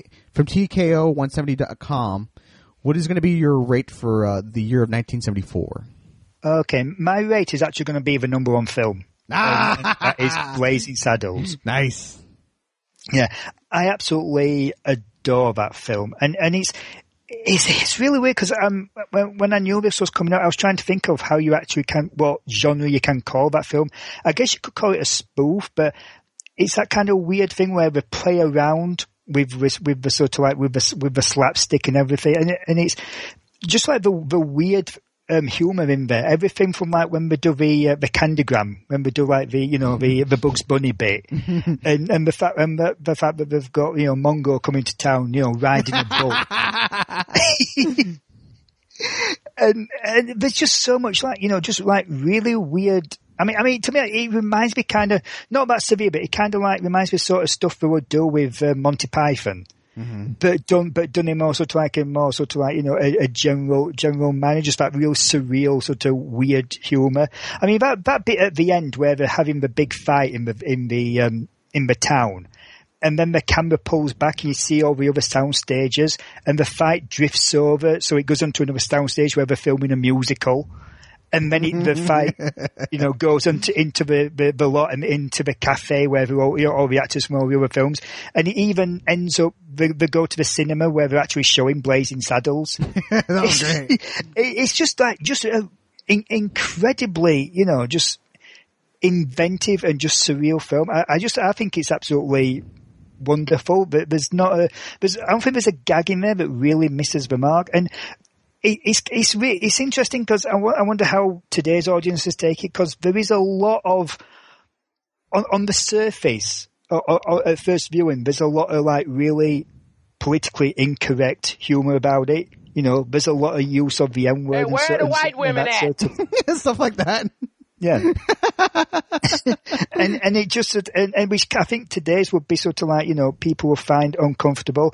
TKO170.com, what is going to be your rate for the year of 1974? Okay, my rate is actually going to be the number 1 film. And that is Blazing Saddles. Nice. Yeah, I absolutely adore that film, and it's really weird because when I knew this was coming out, I was trying to think of how you actually what genre you can call that film. I guess you could call it a spoof, but it's that kind of weird thing where they play around with the sort of like with the slapstick and everything, and it's just like the weird humor in there. Everything from like when they do the Candygram, when they do like the Bugs Bunny bit, and the fact that they've got Mongo coming to town, riding a bull. and there's just so much like just like really weird. I mean, to me, it reminds me kind of not that severe, but it kind of like reminds me of sort of stuff they would do with Monty Python. But done in more sort of like a general manner, just that real surreal sort of weird humor. I mean, that bit at the end where they're having the big fight in the town, and then the camera pulls back and you see all the other sound stages, and the fight drifts over, so it goes onto another sound stage where they're filming a musical. And then the fight, goes into the lot and into the cafe where all the actors from all the other films. And it even ends up, they go to the cinema where they're actually showing Blazing Saddles. That was great. It's just incredibly, just inventive and just surreal film. I think it's absolutely wonderful. I don't think there's a gag in there that really misses the mark. And it's interesting because I wonder how today's audiences take it, because there is a lot of on the surface or at first viewing, there's a lot of like really politically incorrect humor about it. There's a lot of use of the N word. Hey, where are the white women at? Stuff like that. Yeah. and it just and which I think today's would be sort of like people will find uncomfortable.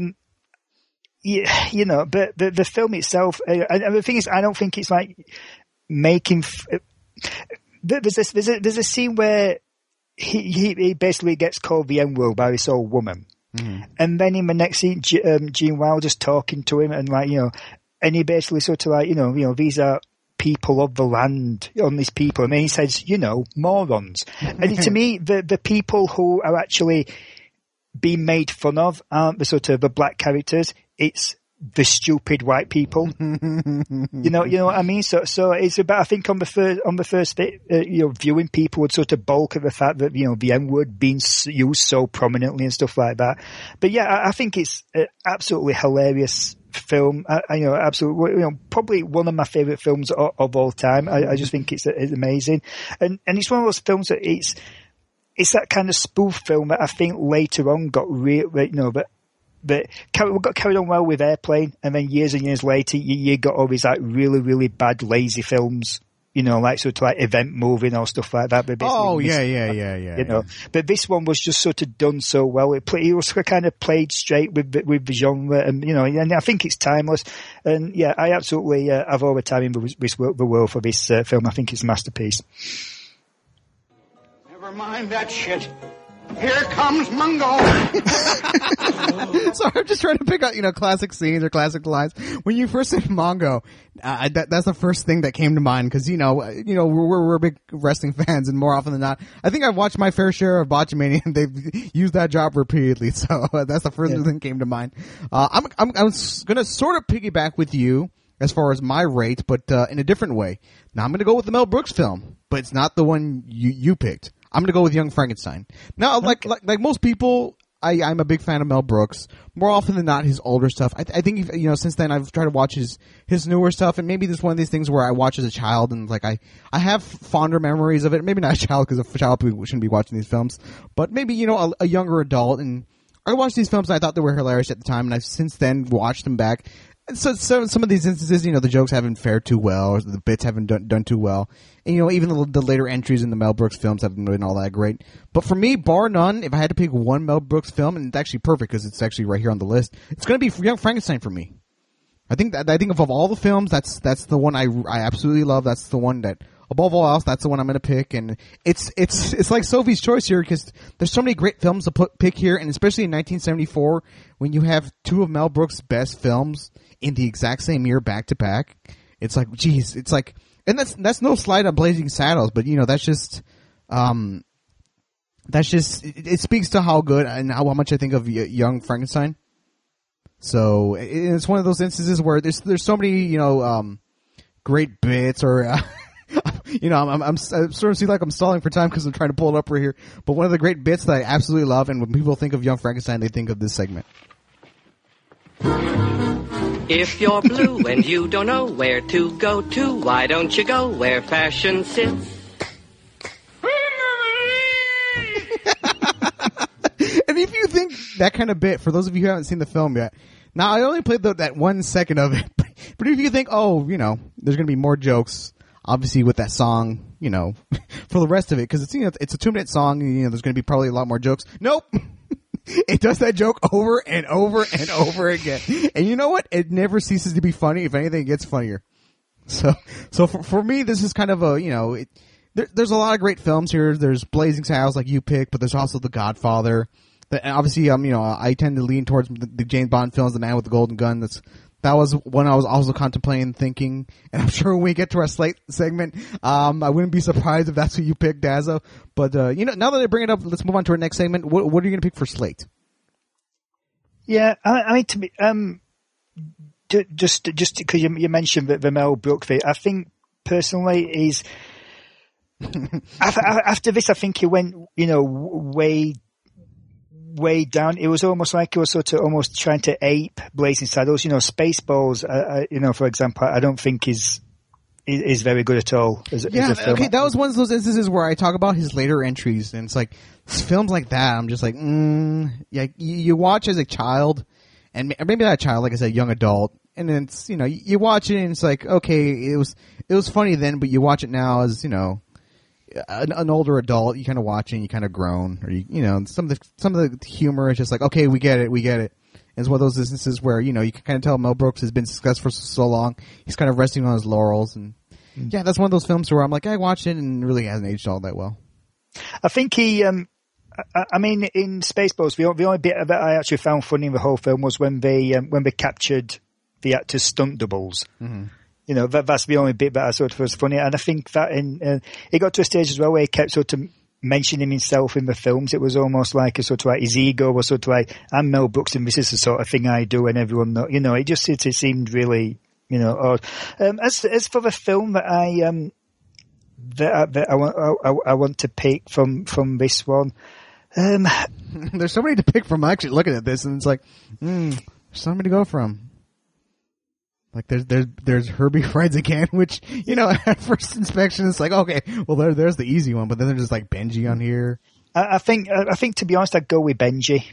Yeah, but the film itself, and the thing is, I don't think it's like making. There's a scene where he basically gets called the N-word by this old woman, And then in the next scene, Gene Wilder's talking to him, and like, you know, and he basically sort of like, you know, these are people of the land, on these people, and then he says, you know, morons. And to me, the people who are actually being made fun of aren't the sort of the black characters, it's the stupid white people. you know what I mean? So it's about, I think on the first bit, you know, viewing, people would sort of balk at the fact that, you know, the N-word being used so prominently and stuff like that. But yeah, I think it's an absolutely hilarious film. You know, absolutely, you know, probably one of my favorite films of all time. I just think it's amazing. And it's one of those films that it's that kind of spoof film that I think later on got you know, that got carried on well with Airplane, and then years and years later, you got all these like really, really bad, lazy films, you know, like sort of like Event Moving or stuff like that. Oh, yeah. You know, but this one was just sort of done so well. It was kind of played straight with the genre, and you know, and I think it's timeless. And yeah, I absolutely have all the time in the world for this film. I think it's a masterpiece. Never mind that shit. Here comes Mungo. Sorry, I'm just trying to pick out, you know, classic scenes or classic lines. When you first said Mongo, that's the first thing that came to mind, because you know we're big wrestling fans, and more often than not, I think I've watched my fair share of Botchamania, and they've used that job repeatedly. So that's the first thing that came to mind. I'm gonna sort of piggyback with you as far as my rate, but in a different way. Now I'm gonna go with the Mel Brooks film, but it's not the one you picked. I'm going to go with Young Frankenstein. Now, like most people, I'm a big fan of Mel Brooks. More often than not, his older stuff. I think, you know, since then I've tried to watch his newer stuff, and maybe this is one of these things where I watch as a child, and like I have fonder memories of it. Maybe not a child, because a child shouldn't be watching these films, but maybe, you know, a younger adult. And I watched these films and I thought they were hilarious at the time, and I've since then watched them back. And so some of these instances, you know, the jokes haven't fared too well, or the bits haven't done too well. And, you know, even the later entries in the Mel Brooks films haven't been all that great. But for me, bar none, if I had to pick one Mel Brooks film, and it's actually perfect because it's actually right here on the list, it's going to be Young Frankenstein for me. I think of all the films, that's the one I absolutely love. That's the one that, above all else, that's the one I'm going to pick. And it's like Sophie's Choice here, because there's so many great films to pick here, and especially in 1974, when you have two of Mel Brooks' best films in the exact same year, back to back. It's like, geez, it's like, and that's no slight on Blazing Saddles, but you know, that's just, it speaks to how good and how much I think of Young Frankenstein. So it's one of those instances where there's so many, you know, great bits, or, you know, I'm sort of see like I'm stalling for time because I'm trying to pull it up right here. But one of the great bits that I absolutely love, and when people think of Young Frankenstein, they think of this segment. If you're blue and you don't know where to go to, why don't you go where fashion sits? And if you think that kind of bit, for those of you who haven't seen the film yet, now I only played that 1 second of it, but if you think, oh, you know, there's going to be more jokes, obviously with that song, you know, for the rest of it, because it's, you know, it's a 2-minute song, and, you know, there's going to be probably a lot more jokes. Nope. It does that joke over and over and over again. And you know what? It never ceases to be funny. If anything, it gets funnier. So for me, this is kind of a, you know, there's a lot of great films here. There's Blazing Saddles, like you picked, but there's also The Godfather. And obviously, you know, I tend to lean towards the James Bond films, The Man with the Golden Gun. That was one I was also contemplating, thinking, and I'm sure when we get to our Slate segment, I wouldn't be surprised if that's what you picked, Dazzo. But, you know, now that I bring it up, let's move on to our next segment. What are you going to pick for Slate? Yeah, I mean, to me, just because you mentioned the Mel Brooks thing, I think personally is, after this, I think he went, you know, way down. It was almost like he was sort of almost trying to ape Blazing Saddles. You know, Spaceballs, you know, for example, I don't think is very good at all as a film. Okay, that was one of those instances where I talk about his later entries, and it's like, films like that, I'm just like, yeah, you watch as a child, and maybe not a child, like I said, young adult, and then it's, you know, you watch it and it's like, okay, it was funny then, but you watch it now as, you know, an older adult, you kind of watch it and you kind of groan, or you know, some of the humor is just like, okay, we get it. And it's one of those instances where, you know, you can kind of tell Mel Brooks has been successful for so long, he's kind of resting on his laurels, and yeah, that's one of those films where I'm like, I watched it and it really hasn't aged all that well. I think he I mean, in Spaceballs, the only bit of it I actually found funny in the whole film was when they captured the actors' stunt doubles. Mm-hmm. You know, that's the only bit that I sort of was funny. And I think that it got to a stage as well where he kept sort of mentioning himself in the films. It was almost like a sort of like his ego was sort of like, I'm Mel Brooks and this is the sort of thing I do, and everyone know, you know, it seemed really, you know, odd. As for the film that I want to pick from this one, there's so many to pick from. Actually looking at this, and it's like, there's so many to go from. Like there's Herbie Rides Again, which, you know, at first inspection it's like, okay, well there's the easy one, but then there's just like Benji on here. I think to be honest, I'd go with Benji.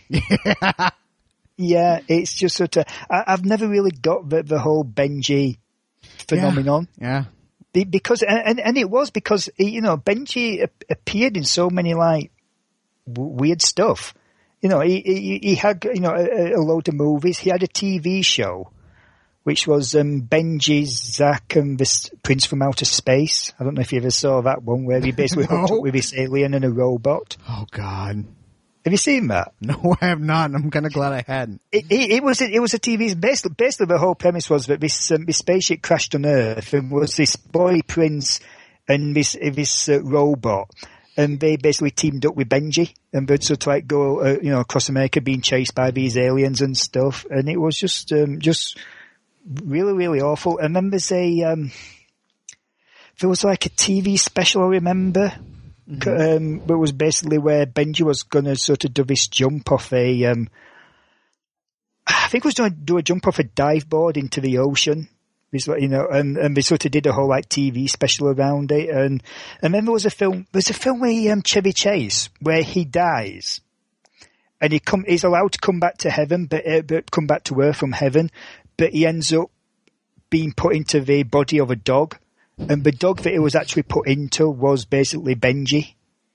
Yeah, it's just sort of, I've never really got the whole Benji phenomenon. Yeah. Because and it was because, you know, Benji appeared in so many like weird stuff. You know, he had, you know, a load of movies. He had a TV show, which was Benji, Zack, and this Prince from Outer Space. I don't know if you ever saw that one, where he basically hooked up with this alien and a robot. Oh, God. Have you seen that? No, I have not, and I'm kind of glad I hadn't. It was a TV. Basically, the whole premise was that this spaceship crashed on Earth, and was this boy Prince and this robot. And they basically teamed up with Benji, and they'd sort of like go, you know, across America being chased by these aliens and stuff. And it was just really, really awful. And then there was like a TV special I remember, but it was basically where Benji was going to sort of do this jump off I think it was going to do a jump off a dive board into the ocean. You know, and they sort of did a whole like TV special around it. And then there was a film with Chevy Chase where he dies. And he's allowed to come back to heaven, but come back to Earth from heaven. But he ends up being put into the body of a dog. And the dog that it was actually put into was basically Benji.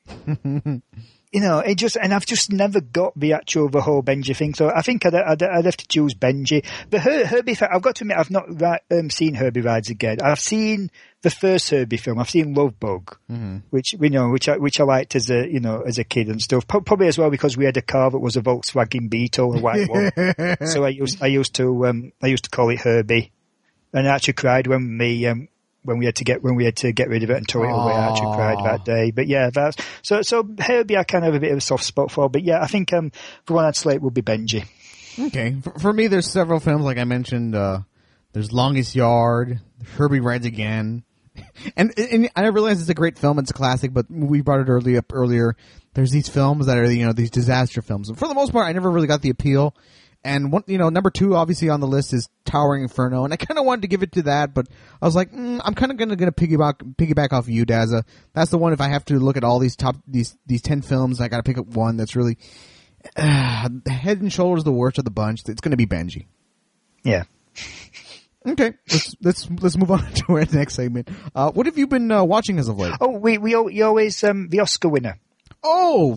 You know, and I've just never got the whole Benji thing. So I think I'd have to choose Benji. But Herbie, I've got to admit, I've not seen Herbie Rides Again. I've seen the first Herbie film. I've seen Love Bug, which I liked as a kid and stuff. Probably as well because we had a car that was a Volkswagen Beetle, a white one. So I used to call it Herbie, and I actually cried when we had to get rid of it and tow it away. I actually cried that day. But yeah, that's so Herbie I kind of have a bit of a soft spot for. But yeah, I think the one I'd slate would be Benji. Okay, for me, there's several films like I mentioned. There's Longest Yard, Herbie Rides Again, and I realize it's a great film. It's a classic, but we brought it earlier. There's these films that are, you know, these disaster films, and for the most part, I never really got the appeal. And one, you know, number 2 obviously on the list is Towering Inferno, and I kind of wanted to give it to that, but I was like, I'm kind of gonna piggyback off of you, Dazza. That's the one. If I have to look at all these 10 films, I got to pick up one that's really head and shoulders the worst of the bunch. It's gonna be Benji. Yeah. Okay, let's move on to our next segment. What have you been watching as of late? Oh, we always the Oscar winner. Oh.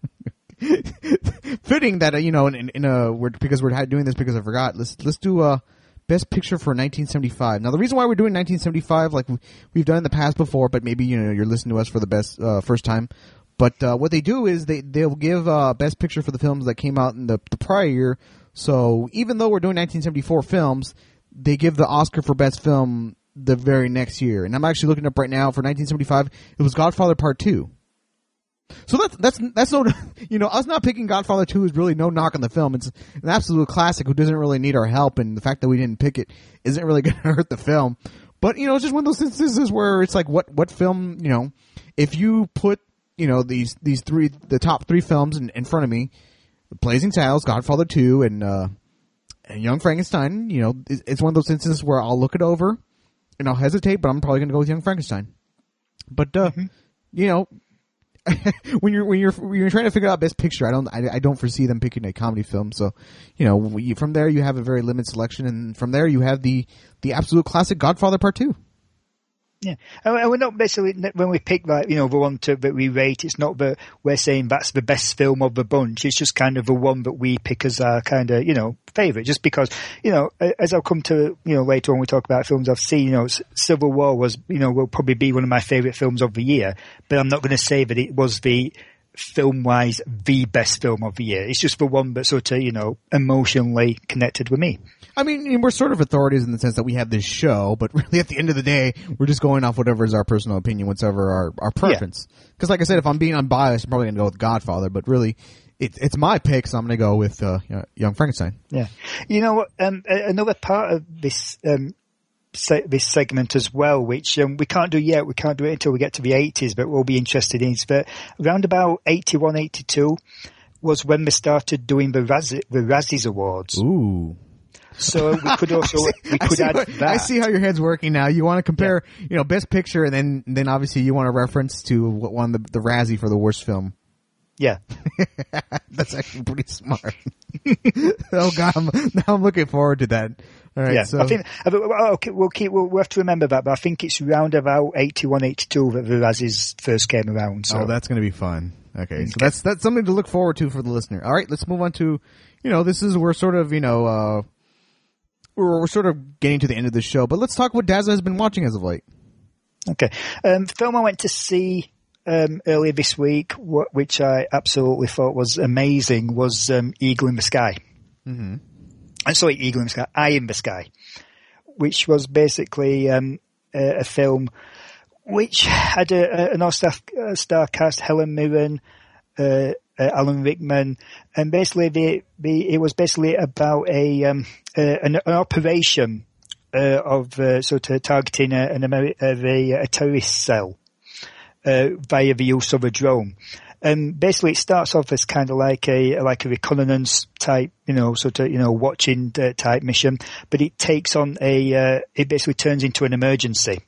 Fitting that because we're doing this because I forgot. Let's do Best Picture for 1975. Now the reason why we're doing 1975, like we've done in the past before, but maybe you're listening to us for the best first time. But what they do is they'll give Best Picture for the films that came out in the prior year. So even though we're doing 1974 films, they give the Oscar for Best Film the very next year. And I'm actually looking up right now for 1975. It was Godfather Part 2. So that's no, us not picking Godfather 2 is really no knock on the film. It's an absolute classic who doesn't really need our help, and the fact that we didn't pick it isn't really going to hurt the film. But, it's just one of those instances where it's like, what film, if you put, these the top 3 films in front of me, Blazing Saddles, Godfather 2, and Young Frankenstein, it's one of those instances where I'll look it over and I'll hesitate, but I'm probably going to go with Young Frankenstein. But, when you're trying to figure out Best Picture, I don't foresee them picking a comedy film. So, from there you have a very limited selection, and from there you have the absolute classic Godfather Part 2. Yeah, and we're not basically, when we pick the one that we rate, it's not that we're saying that's the best film of the bunch. It's just kind of the one that we pick as our kind of favorite. Just because as I'll come to later when we talk about films I've seen, Civil War was will probably be one of my favorite films of the year. But I'm not going to say that it was the film-wise, the best film of the year. It's just the one that sort of, emotionally connected with me. I mean, we're sort of authorities in the sense that we have this show, but really at the end of the day, we're just going off whatever is our personal opinion, whatever our preference. Because like I said, if I'm being unbiased, I'm probably going to go with Godfather, but really, it's my pick, so I'm going to go with Young Frankenstein. Yeah. You know what? Another part of this this segment as well, which we can't do yet. We can't do it until we get to the 80s, but we'll be interested in. But around about 81, 82 was when they started doing the Razzies Awards. Ooh. So we could also add that. I see how your head's working now. You want to compare, Best Picture, and then obviously you want to reference to what won the Razzie for the worst film. Yeah. That's actually pretty smart. Oh God, now I'm looking forward to that. All right. Yeah. So I think, okay, we'll have to remember that, but I think it's round about 81, 82 that the Razzies first came around. So. Oh, that's going to be fun. Okay. So that's something to look forward to for the listener. All right. Let's move on to, we're sort of, we're sort of getting to the end of the show, but let's talk what Dazza has been watching as of late. Okay. The film I went to see earlier this week, which I absolutely thought was amazing, was Eagle in the Sky. Mm-hmm. Sorry, Eagle in the Sky, Eye in the Sky, which was basically a film which had an all-star cast, Helen Mirren, Alan Rickman, and basically it was basically about an operation of sort of targeting a terrorist cell via the use of a drone. And basically, it starts off as kind of like a reconnaissance type, watching type mission, but it takes on it basically turns into an emergency.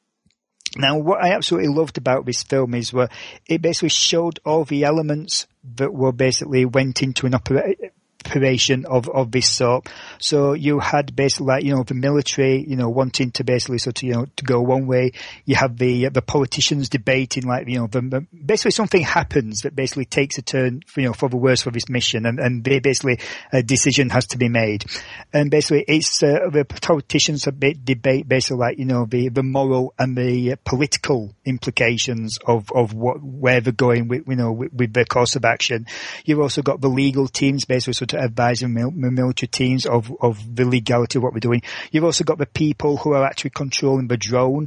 Now, what I absolutely loved about this film is where it basically showed all the elements that went into an operation of this sort. So you had basically the military, wanting to basically to go one way. You have the politicians debating basically something happens that basically takes a turn, for the worse for this mission, and basically a decision has to be made. And basically it's, the politicians debate basically the moral and the political implications of where they're going with their course of action. You've also got the legal teams basically advising military teams of the legality of what we're doing. You've also got the people who are actually controlling the drone,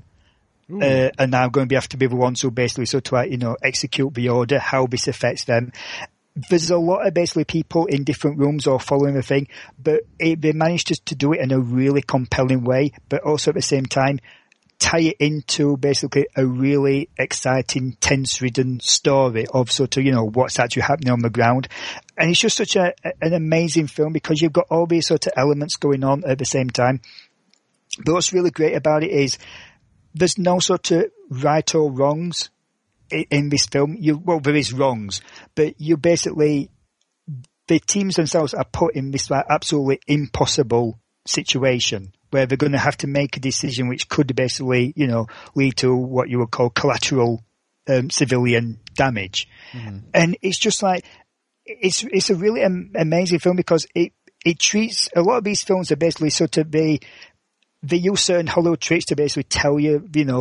are now going to have to be the ones who basically execute the order, how this affects them. There's a lot of basically people in different rooms or following the thing, but they managed to do it in a really compelling way, but also at the same time tie it into basically a really exciting, tense-ridden story of what's actually happening on the ground. And it's just such an amazing film because you've got all these sort of elements going on at the same time. But what's really great about it is there's no sort of right or wrongs in this film. There is wrongs, but the teams themselves are put in this absolutely impossible situation where they're going to have to make a decision which could basically, lead to what you would call collateral civilian damage. Mm-hmm. And it's just it's a really amazing film because it treats a lot of these films are basically they use certain Hollywood tricks to basically tell you,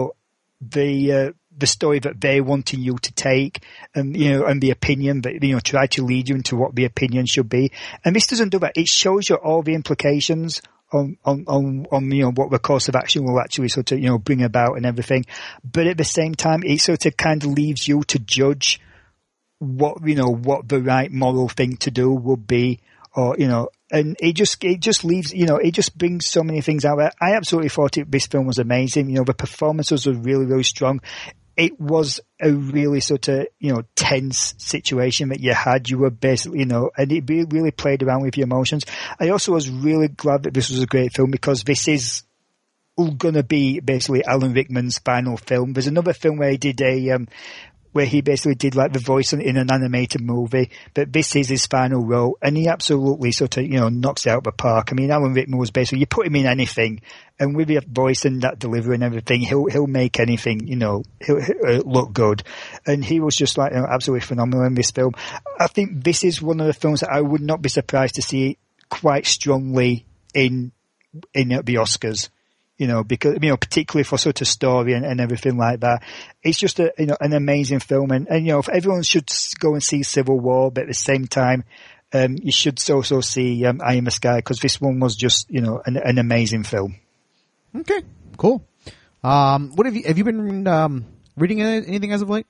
the story that they're wanting you to take, and and the opinion that try to lead you into what the opinion should be. And this doesn't do that. It shows you all the implications on what the course of action will actually bring about and everything. But at the same time, it sort of kind of leaves you to judge what the right moral thing to do would be, or and it just leaves it just brings so many things out there. I absolutely thought this film was amazing. The performances were really, really strong. It was a really tense situation that you had. You were basically, and it really played around with your emotions. I also was really glad that this was a great film because this is going to be basically Alan Rickman's final film. There's another film where he did where he basically did the voice in an animated movie, but this is his final role, and he absolutely knocks it out of the park. I mean, Alan Rickman was basically, you put him in anything, and with your voice and that delivery and everything, he'll make anything, he'll look good. And he was just absolutely phenomenal in this film. I think this is one of the films that I would not be surprised to see quite strongly in the Oscars. because, particularly for sort of story and everything like that. It's just an amazing film. And, if everyone should go and see Civil War, but at the same time, you should also see, Eye in the Sky, because this one was just, an amazing film. Okay, cool. What have you been, reading anything as of late?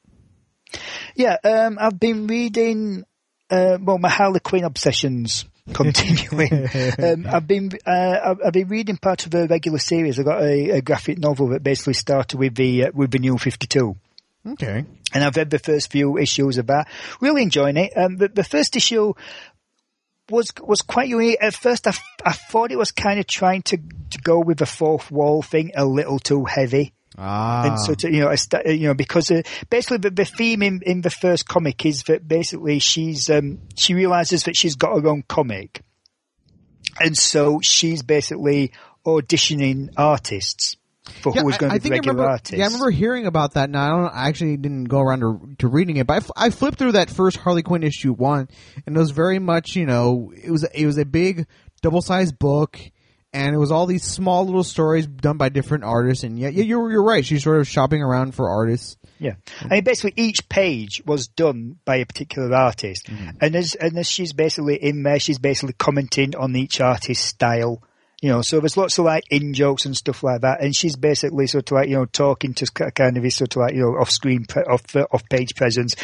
Yeah, I've been reading, my Harley Quinn obsessions continuing. I've been reading part of a regular series. I got a graphic novel that basically started with the New 52. Okay. And I've read the first few issues of that. Really enjoying it. The first issue was quite unique. At first, I thought it was kind of trying to go with the fourth wall thing a little too heavy. And so because basically the theme in the first comic is that basically she realizes that she's got her own comic, and so she's basically auditioning artists for who's going to be regular artists. Yeah, I remember hearing about that. Now I actually didn't go around to reading it, but I flipped through that first Harley Quinn issue 1, and it was very much it was a big double-sized book. And it was all these small little stories done by different artists, and yeah, you're right. She's sort of shopping around for artists. Yeah, I mean, basically each page was done by a particular artist, and as she's basically in there, she's basically commenting on each artist's style. So there's lots of like in jokes and stuff like that, and she's basically sort of like talking to kind of his sort of like off-screen off-page presence.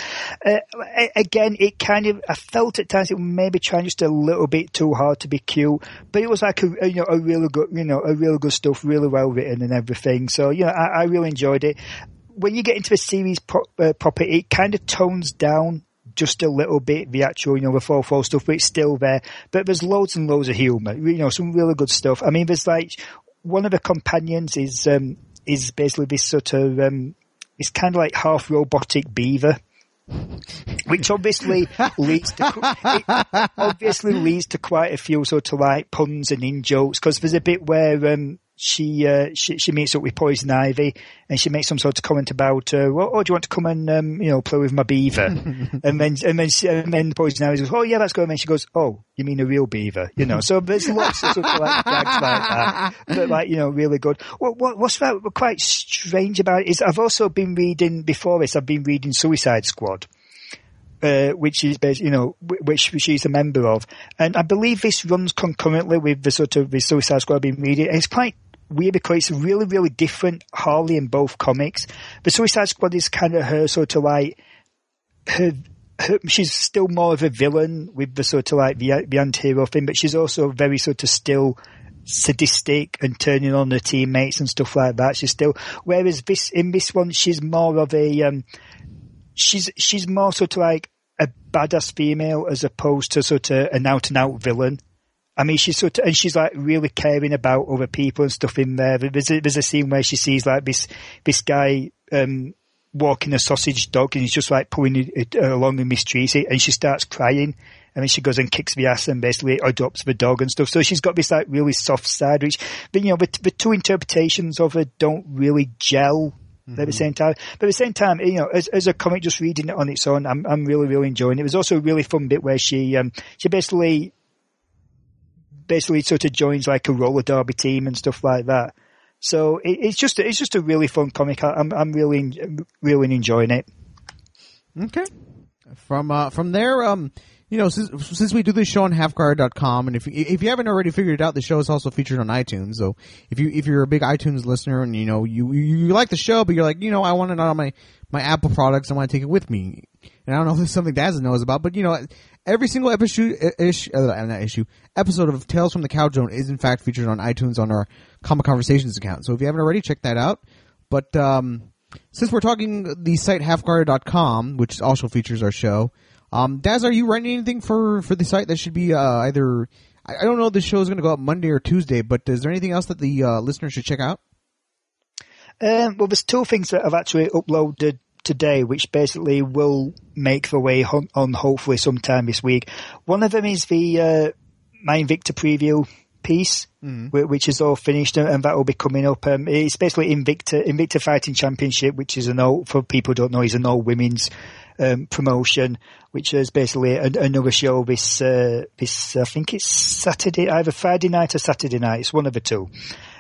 Again, it kind of I felt at times it was maybe trying just a little bit too hard to be cute, but it was like a really good stuff, really well written and everything. So I really enjoyed it. When you get into the series proper, it kind of tones down just a little bit the actual, the fourth wall stuff, but it's still there. But there's loads and loads of humour, some really good stuff. I mean, there's like, one of the companions is basically this sort of, it's kind of like half robotic beaver, which obviously leads to quite a few sort of like puns and in jokes, because there's a bit where, she meets up with Poison Ivy, and she makes some sort of comment about, do you want to come and, play with my beaver? and then Poison Ivy goes, oh yeah, that's good. And then she goes, oh, you mean a real beaver? So there's lots of sort of like gags like that, but like, really good. What's quite strange about it is I've also been reading, before this, I've been reading Suicide Squad. Which is which she's a member of, and I believe this runs concurrently with the sort of the Suicide Squad I've been reading. And it's quite weird because it's really, really different Harley in both comics. The Suicide Squad is kind of her sort of like her she's still more of a villain with the sort of like the anti-hero thing, but she's also very sort of still sadistic and turning on her teammates and stuff like that. She's still, whereas in this one she's more of a she's more sort of like a badass female as opposed to sort of an out and out villain. I mean, she's like really caring about other people and stuff in there. There's a scene where she sees like this guy, walking a sausage dog, and he's just like pulling it along and mistreats it, and she starts crying. And then she goes and kicks the ass and basically adopts the dog and stuff. So she's got this like really soft side, which, the two interpretations of her don't really gel at the same time. But at the same time, as a comic, just reading it on its own, I'm really, really enjoying it. It was also a really fun bit where she basically sort of joins like a roller derby team and stuff like that. So it's just a really fun comic. I'm really, really enjoying it. Okay. From there, since we do this show on halfguard.com, and if you haven't already figured it out, the show is also featured on iTunes. So if you're a big iTunes listener and you like the show, but you're like, I want it on my Apple products, I want to take it with me. And I don't know if this is something Daz knows about, but every single episode of Tales from the Couch Zone is in fact featured on iTunes on our Comic Conversations account. So if you haven't already, check that out. But since we're talking the site halfguard.com, which also features our show, Daz, are you writing anything for the site that should be either? I don't know if the show is going to go up Monday or Tuesday, but is there anything else that the listeners should check out? Well, there's two things that I've actually uploaded today, which basically will make the way on hopefully sometime this week. One of them is the my Invicta preview piece, which is all finished, and that will be coming up. It's basically Invicta Fighting Championship, which is for people who don't know, is an all women's promotion, which is basically another show this I think it's Saturday, either Friday night or Saturday night. It's one of the two.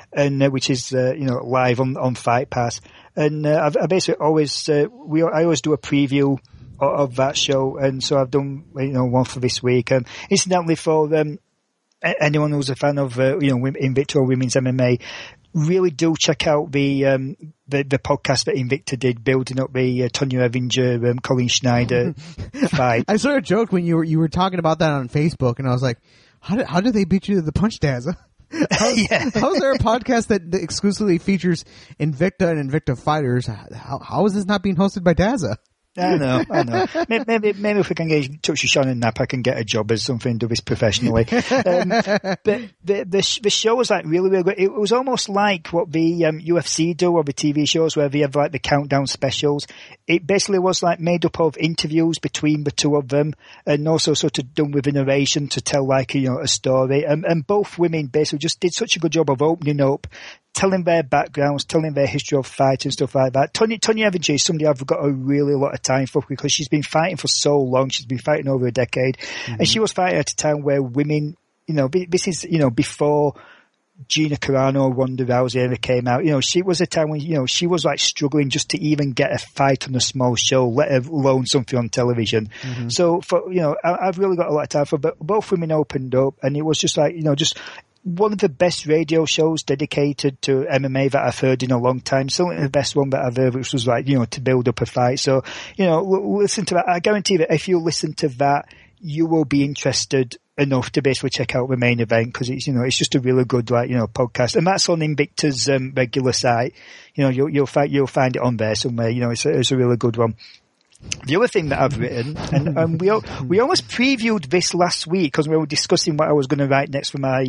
and which is live on Fight Pass. And I basically always I always do a preview of that show, and so I've done one for this week. Incidentally, for anyone who's a fan of Invicta or women's MMA, really do check out the podcast that Invicta did, building up the Tonya Evinger, Colleen Schneider fight. I sort of joked when you were talking about that on Facebook, and I was like, how did they beat you to the punch, Dazza? How is there a podcast that exclusively features Invicta and Invicta fighters? How is this not being hosted by Dazza? I know. Maybe if we can get in touch with Shannon Knapp, I can get a job as something, do this professionally. But the show was like really, really good. It was almost like what the UFC do, or the TV shows where they have like the countdown specials. It basically was like made up of interviews between the two of them, and also sort of done with a narration to tell like a story. And both women basically just did such a good job of opening up, telling their backgrounds, telling their history of fight and stuff like that. Tonya Evinger is somebody I've got a really lot of time for, because she's been fighting for so long. She's been fighting over a decade. Mm-hmm. And she was fighting at a time where women, this is, before Gina Carano, Ronda Rousey ever came out. She was a time when, she was like struggling just to even get a fight on a small show, let alone something on television. Mm-hmm. So I've really got a lot of time for, but both women opened up, and it was just like, just one of the best radio shows dedicated to MMA that I've heard in a long time. Certainly the best one that I've heard, which was like, to build up a fight. So, listen to that. I guarantee that if you listen to that, you will be interested enough to basically check out the main event, because it's just a really good podcast, and that's on Invicta's regular site. You'll find it on there somewhere. It's a really good one. The other thing that I've written, and we almost previewed this last week because we were discussing what I was going to write next for my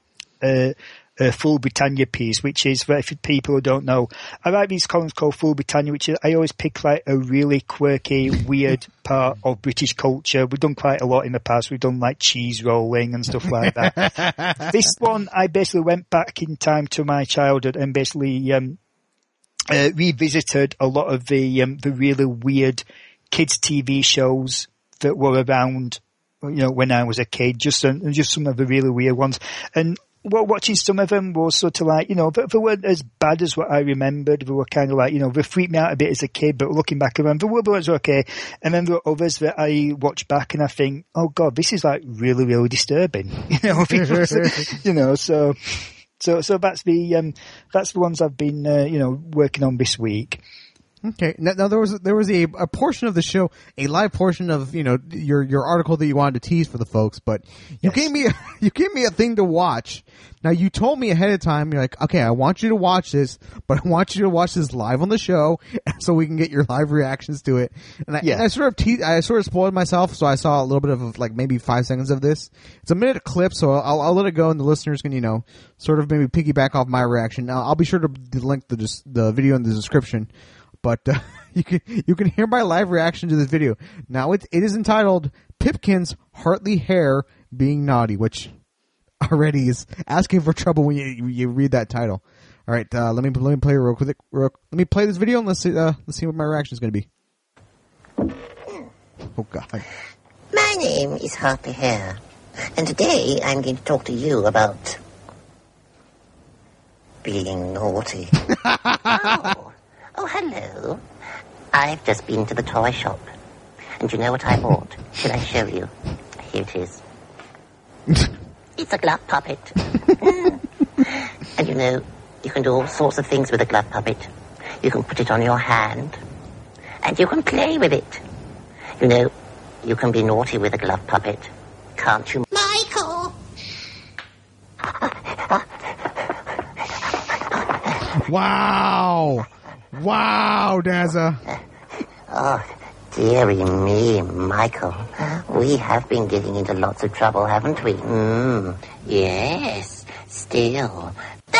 Full Britannia piece, which is, for people who don't know, I write these columns called Full Britannia, which is, I always pick like a really quirky, weird part of British culture. We've done quite a lot in the past. We've done like cheese rolling and stuff like that. This one, I basically went back in time to my childhood and basically revisited a lot of the really weird kids TV shows that were around, when I was a kid. Just some of the really weird ones. And watching some of them was sort of like, they weren't as bad as what I remembered. They were kind of like, they freaked me out a bit as a kid, but looking back at them, the ones were okay. And then there were others that I watch back and I think, oh God, this is like really, really disturbing. So that's the ones I've been, working on this week. Okay. Now there was a portion of the show, a live portion of, your article that you wanted to tease for the folks, but you gave me a thing to watch. Now you told me ahead of time, you're like, okay, I want you to watch this, but I want you to watch this live on the show so we can get your live reactions to it. And I sort of spoiled myself, so I saw a little bit of like maybe 5 seconds of this. It's a minute clip, so I'll let it go, and the listeners can, sort of maybe piggyback off my reaction. Now I'll be sure to link the video in the description. But you can hear my live reaction to this video. Now it is entitled "Pipkin's Hartley Hair Being Naughty," which already is asking for trouble when you read that title. All right, let me play real quick. Let me play this video and let's see what my reaction is going to be. Oh God! My name is Hartley Hare, and today I'm going to talk to you about being naughty. Oh, hello. I've just been to the toy shop. And you know what I bought? Should I show you? Here it is. It's a glove puppet. And you can do all sorts of things with a glove puppet. You can put it on your hand. And you can play with it. You can be naughty with a glove puppet. Can't you? Michael! Wow! Wow, Dazza. Oh, dearie me, Michael. We have been getting into lots of trouble, haven't we? Yes, still.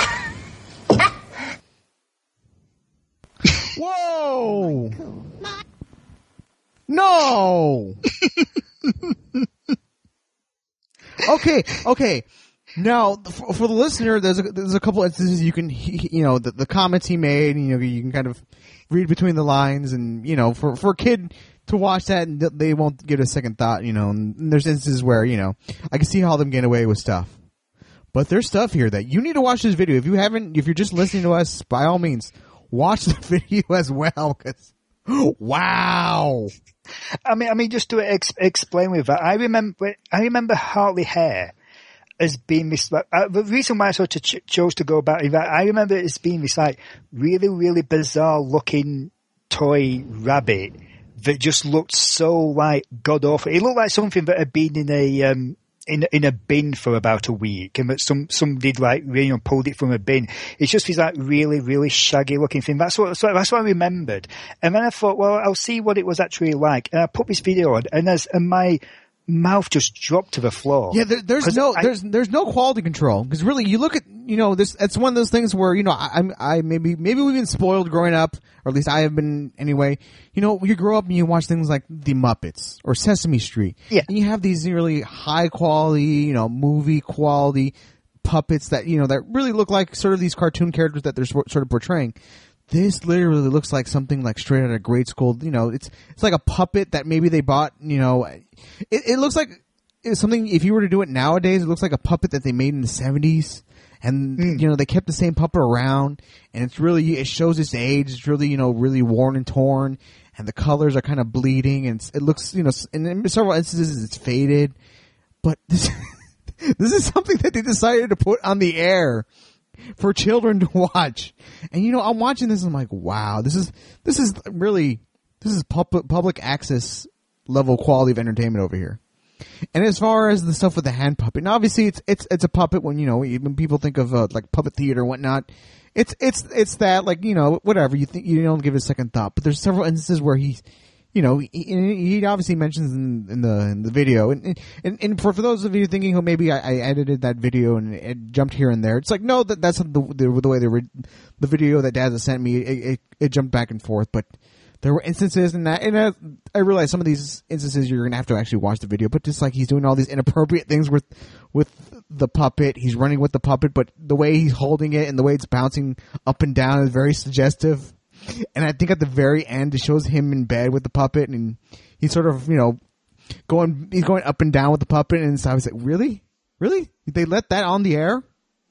Whoa! No! Okay. Now, for the listener, there's a couple instances you can, the comments he made, you can kind of read between the lines, and, for a kid to watch that, and they won't give it a second thought, and there's instances where, I can see how them getting away with stuff. But there's stuff here that you need to watch this video. If you're just listening to us, by all means, watch the video as well. 'Cause, wow. I mean, just to explain with that, I remember Hartley Hare as being this, the reason why I sort of chose to go about it, I remember it as being this like really, really bizarre looking toy rabbit that just looked so like god awful. It looked like something that had been in a bin for about a week, and that somebody like pulled it from a bin. It's just this like really, really shaggy looking thing. That's what I remembered. And then I thought, well, I'll see what it was actually like. And I put this video on, and my mouth just dropped to the floor. Yeah, there's no quality control, because really you look at, this, it's one of those things where, maybe we've been spoiled growing up, or at least I have been anyway. You grow up and you watch things like The Muppets or Sesame Street. Yeah. And you have these really high quality, movie quality puppets that, that really look like sort of these cartoon characters that they're sort of portraying. This literally looks like something like straight out of grade school. It's like a puppet that maybe they bought, it looks like it's something, if you were to do it nowadays, it looks like a puppet that they made in the 70s. And, they kept the same puppet around, and it shows its age. It's really, really worn and torn, and the colors are kind of bleeding, and it looks, and in several instances it's faded. But this is something that they decided to put on the air for children to watch. And I'm watching this and I'm like, wow, this is public access level quality of entertainment over here. And as far as the stuff with the hand puppet, now obviously it's a puppet when when people think of like puppet theater and whatnot, it's that, like, whatever, you think, you don't give it a second thought. But there's several instances where he obviously mentions in the video, and for those of you thinking, who maybe I edited that video and it jumped here and there, it's like, no, that's the way the video that Dad has sent me, it jumped back and forth. But there were instances and I realize some of these instances you're gonna have to actually watch the video, but just like he's doing all these inappropriate things with the puppet, he's running with the puppet, but the way he's holding it and the way it's bouncing up and down is very suggestive. And I think at the very end, it shows him in bed with the puppet, and he's sort of, going up and down with the puppet. And so I was like, really? They let that on the air?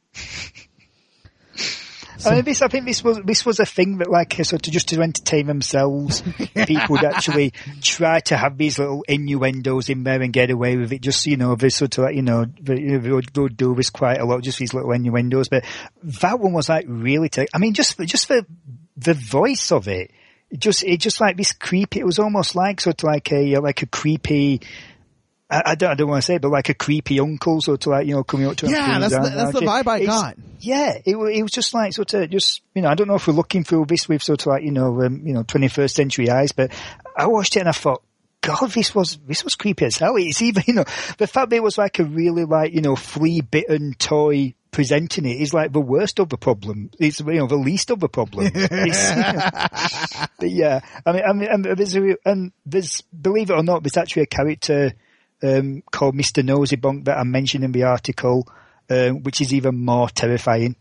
I think this was a thing that, like, sort of just to entertain themselves, people would actually try to have these little innuendos in there and get away with it. Just, they sort of, like, they would do this quite a lot, just these little innuendos. But that one was like really, just for the voice of it, it just like this creepy. It was almost like sort of like a creepy. I don't want to say, but like a creepy uncle, sort of like, coming up to him. Yeah, that's the vibe I got. Yeah, it was just like sort of just, I don't know if we're looking through this with sort of like, 21st century eyes, but I watched it and I thought, God, this was creepy as hell. It's even, the fact that it was like a really like, flea-bitten toy presenting it is like the worst of the problem. It's, the least of the problem. But yeah, there's, believe it or not, there's actually a character called Mr. Nosybunk that I mentioned in the article, which is even more terrifying.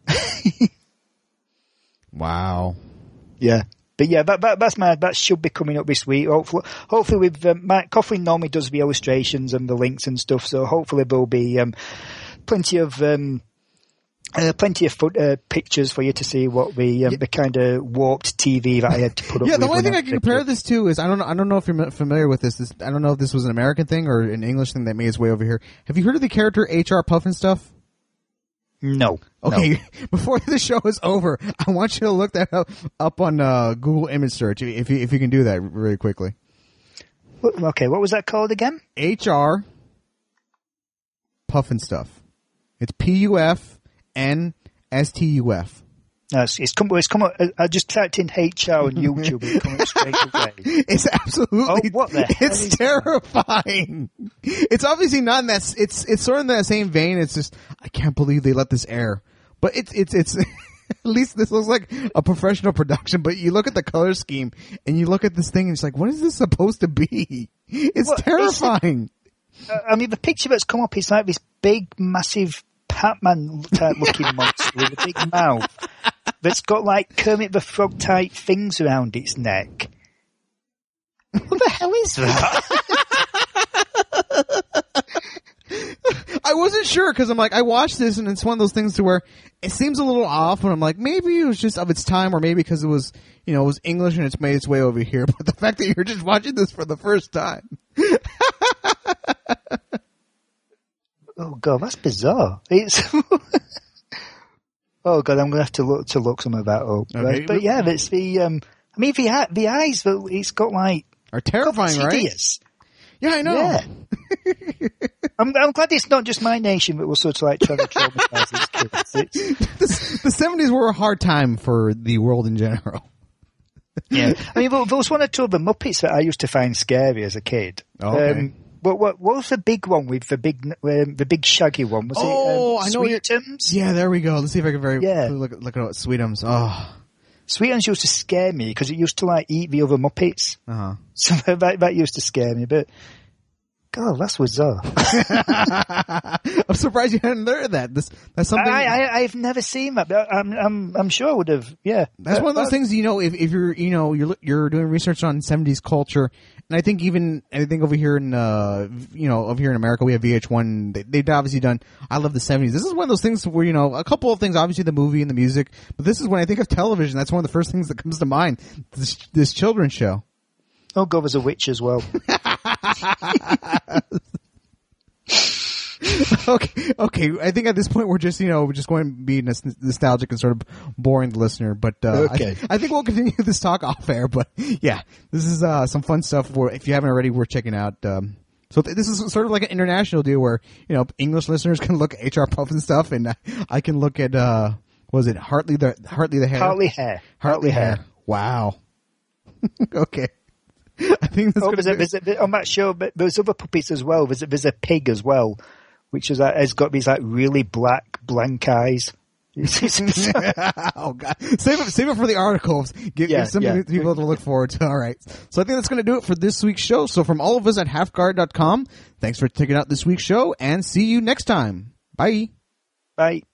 Wow. Yeah. But yeah, that should be coming up this week. Hopefully with, Matt Coughlin normally does the illustrations and the links and stuff, so hopefully there'll be, plenty of pictures for you to see what the kind of warped TV that I had to put up with. Yeah, the only thing I can compare this to is, I don't know if you're familiar with this. I don't know if this was an American thing or an English thing that made its way over here. Have you heard of the character HR Pufnstuf? No. Okay, no. Before the show is over, I want you to look that up on Google image search, if you can do that really quickly. Okay, what was that called again? HR Pufnstuf. It's PUFNSTUF. No, it's come up. I just typed in HR on YouTube. It's coming straight away. It's absolutely. Oh, what the hell? It's terrifying. It's obviously not in that. It's sort of in that same vein. It's just, I can't believe they let this air. But it's at least this looks like a professional production. But you look at the color scheme and you look at this thing and it's like, what is this supposed to be? It's terrifying. The picture that's come up is like this big, massive Pac-Man type looking monster with a big mouth that's got like Kermit the Frog type things around its neck. What the hell is that? I wasn't sure because I'm like, I watched this and it's one of those things to where it seems a little off, and I'm like, maybe it was just of its time, or maybe because it was, it was English and it's made its way over here. But the fact that you're just watching this for the first time. Oh God, that's bizarre. It's oh God, I'm gonna have to look some of that up. Okay. Right? But yeah, it's the the eyes that it's got like are terrifying, right? Hideous. Yeah, I know. Yeah. I'm glad it's not just my nation that was sort of like trying to traumatize its kids. The 70s were a hard time for the world in general. Yeah, I mean, there was one or two of the Muppets that I used to find scary as a kid. Oh, okay. But what was the big one with the big shaggy one? Was I know. Sweetums? Yeah, there we go. Let's see if I can Yeah. look at Sweetums. Oh. Sweetums used to scare me because it used to like eat the other Muppets. Uh-huh. So that used to scare me, but God, that's bizarre. I'm surprised you hadn't learned that. That's something I've never seen that, but I'm sure I would have. Yeah, that's one of those things. If you're you're doing research on 70s culture, and I think over here in over here in America we have VH1. They've obviously done I Love the 70s. This is one of those things where a couple of things, obviously the movie and the music, but this is when I think of television. That's one of the first things that comes to mind. This children's show. Oh God, there's a witch as well. Okay. I think at this point we're just going to be nostalgic and sort of boring the listener. But okay. I think we'll continue this talk off air. But yeah, this is some fun stuff. If you haven't already, we're checking out. So this is sort of like an international deal where English listeners can look at HR Puff and stuff, and I can look at was it Hartley the Hair? Hartley Hair. Wow. Okay. I think that's on that show, but there's other puppies as well. There's a pig as well, which has got these like really blank eyes. Oh God! Save it for the articles. Give some people to look forward to. All right. So I think that's going to do it for this week's show. So from all of us at halfguard.com, thanks for checking out this week's show, and see you next time. Bye. Bye.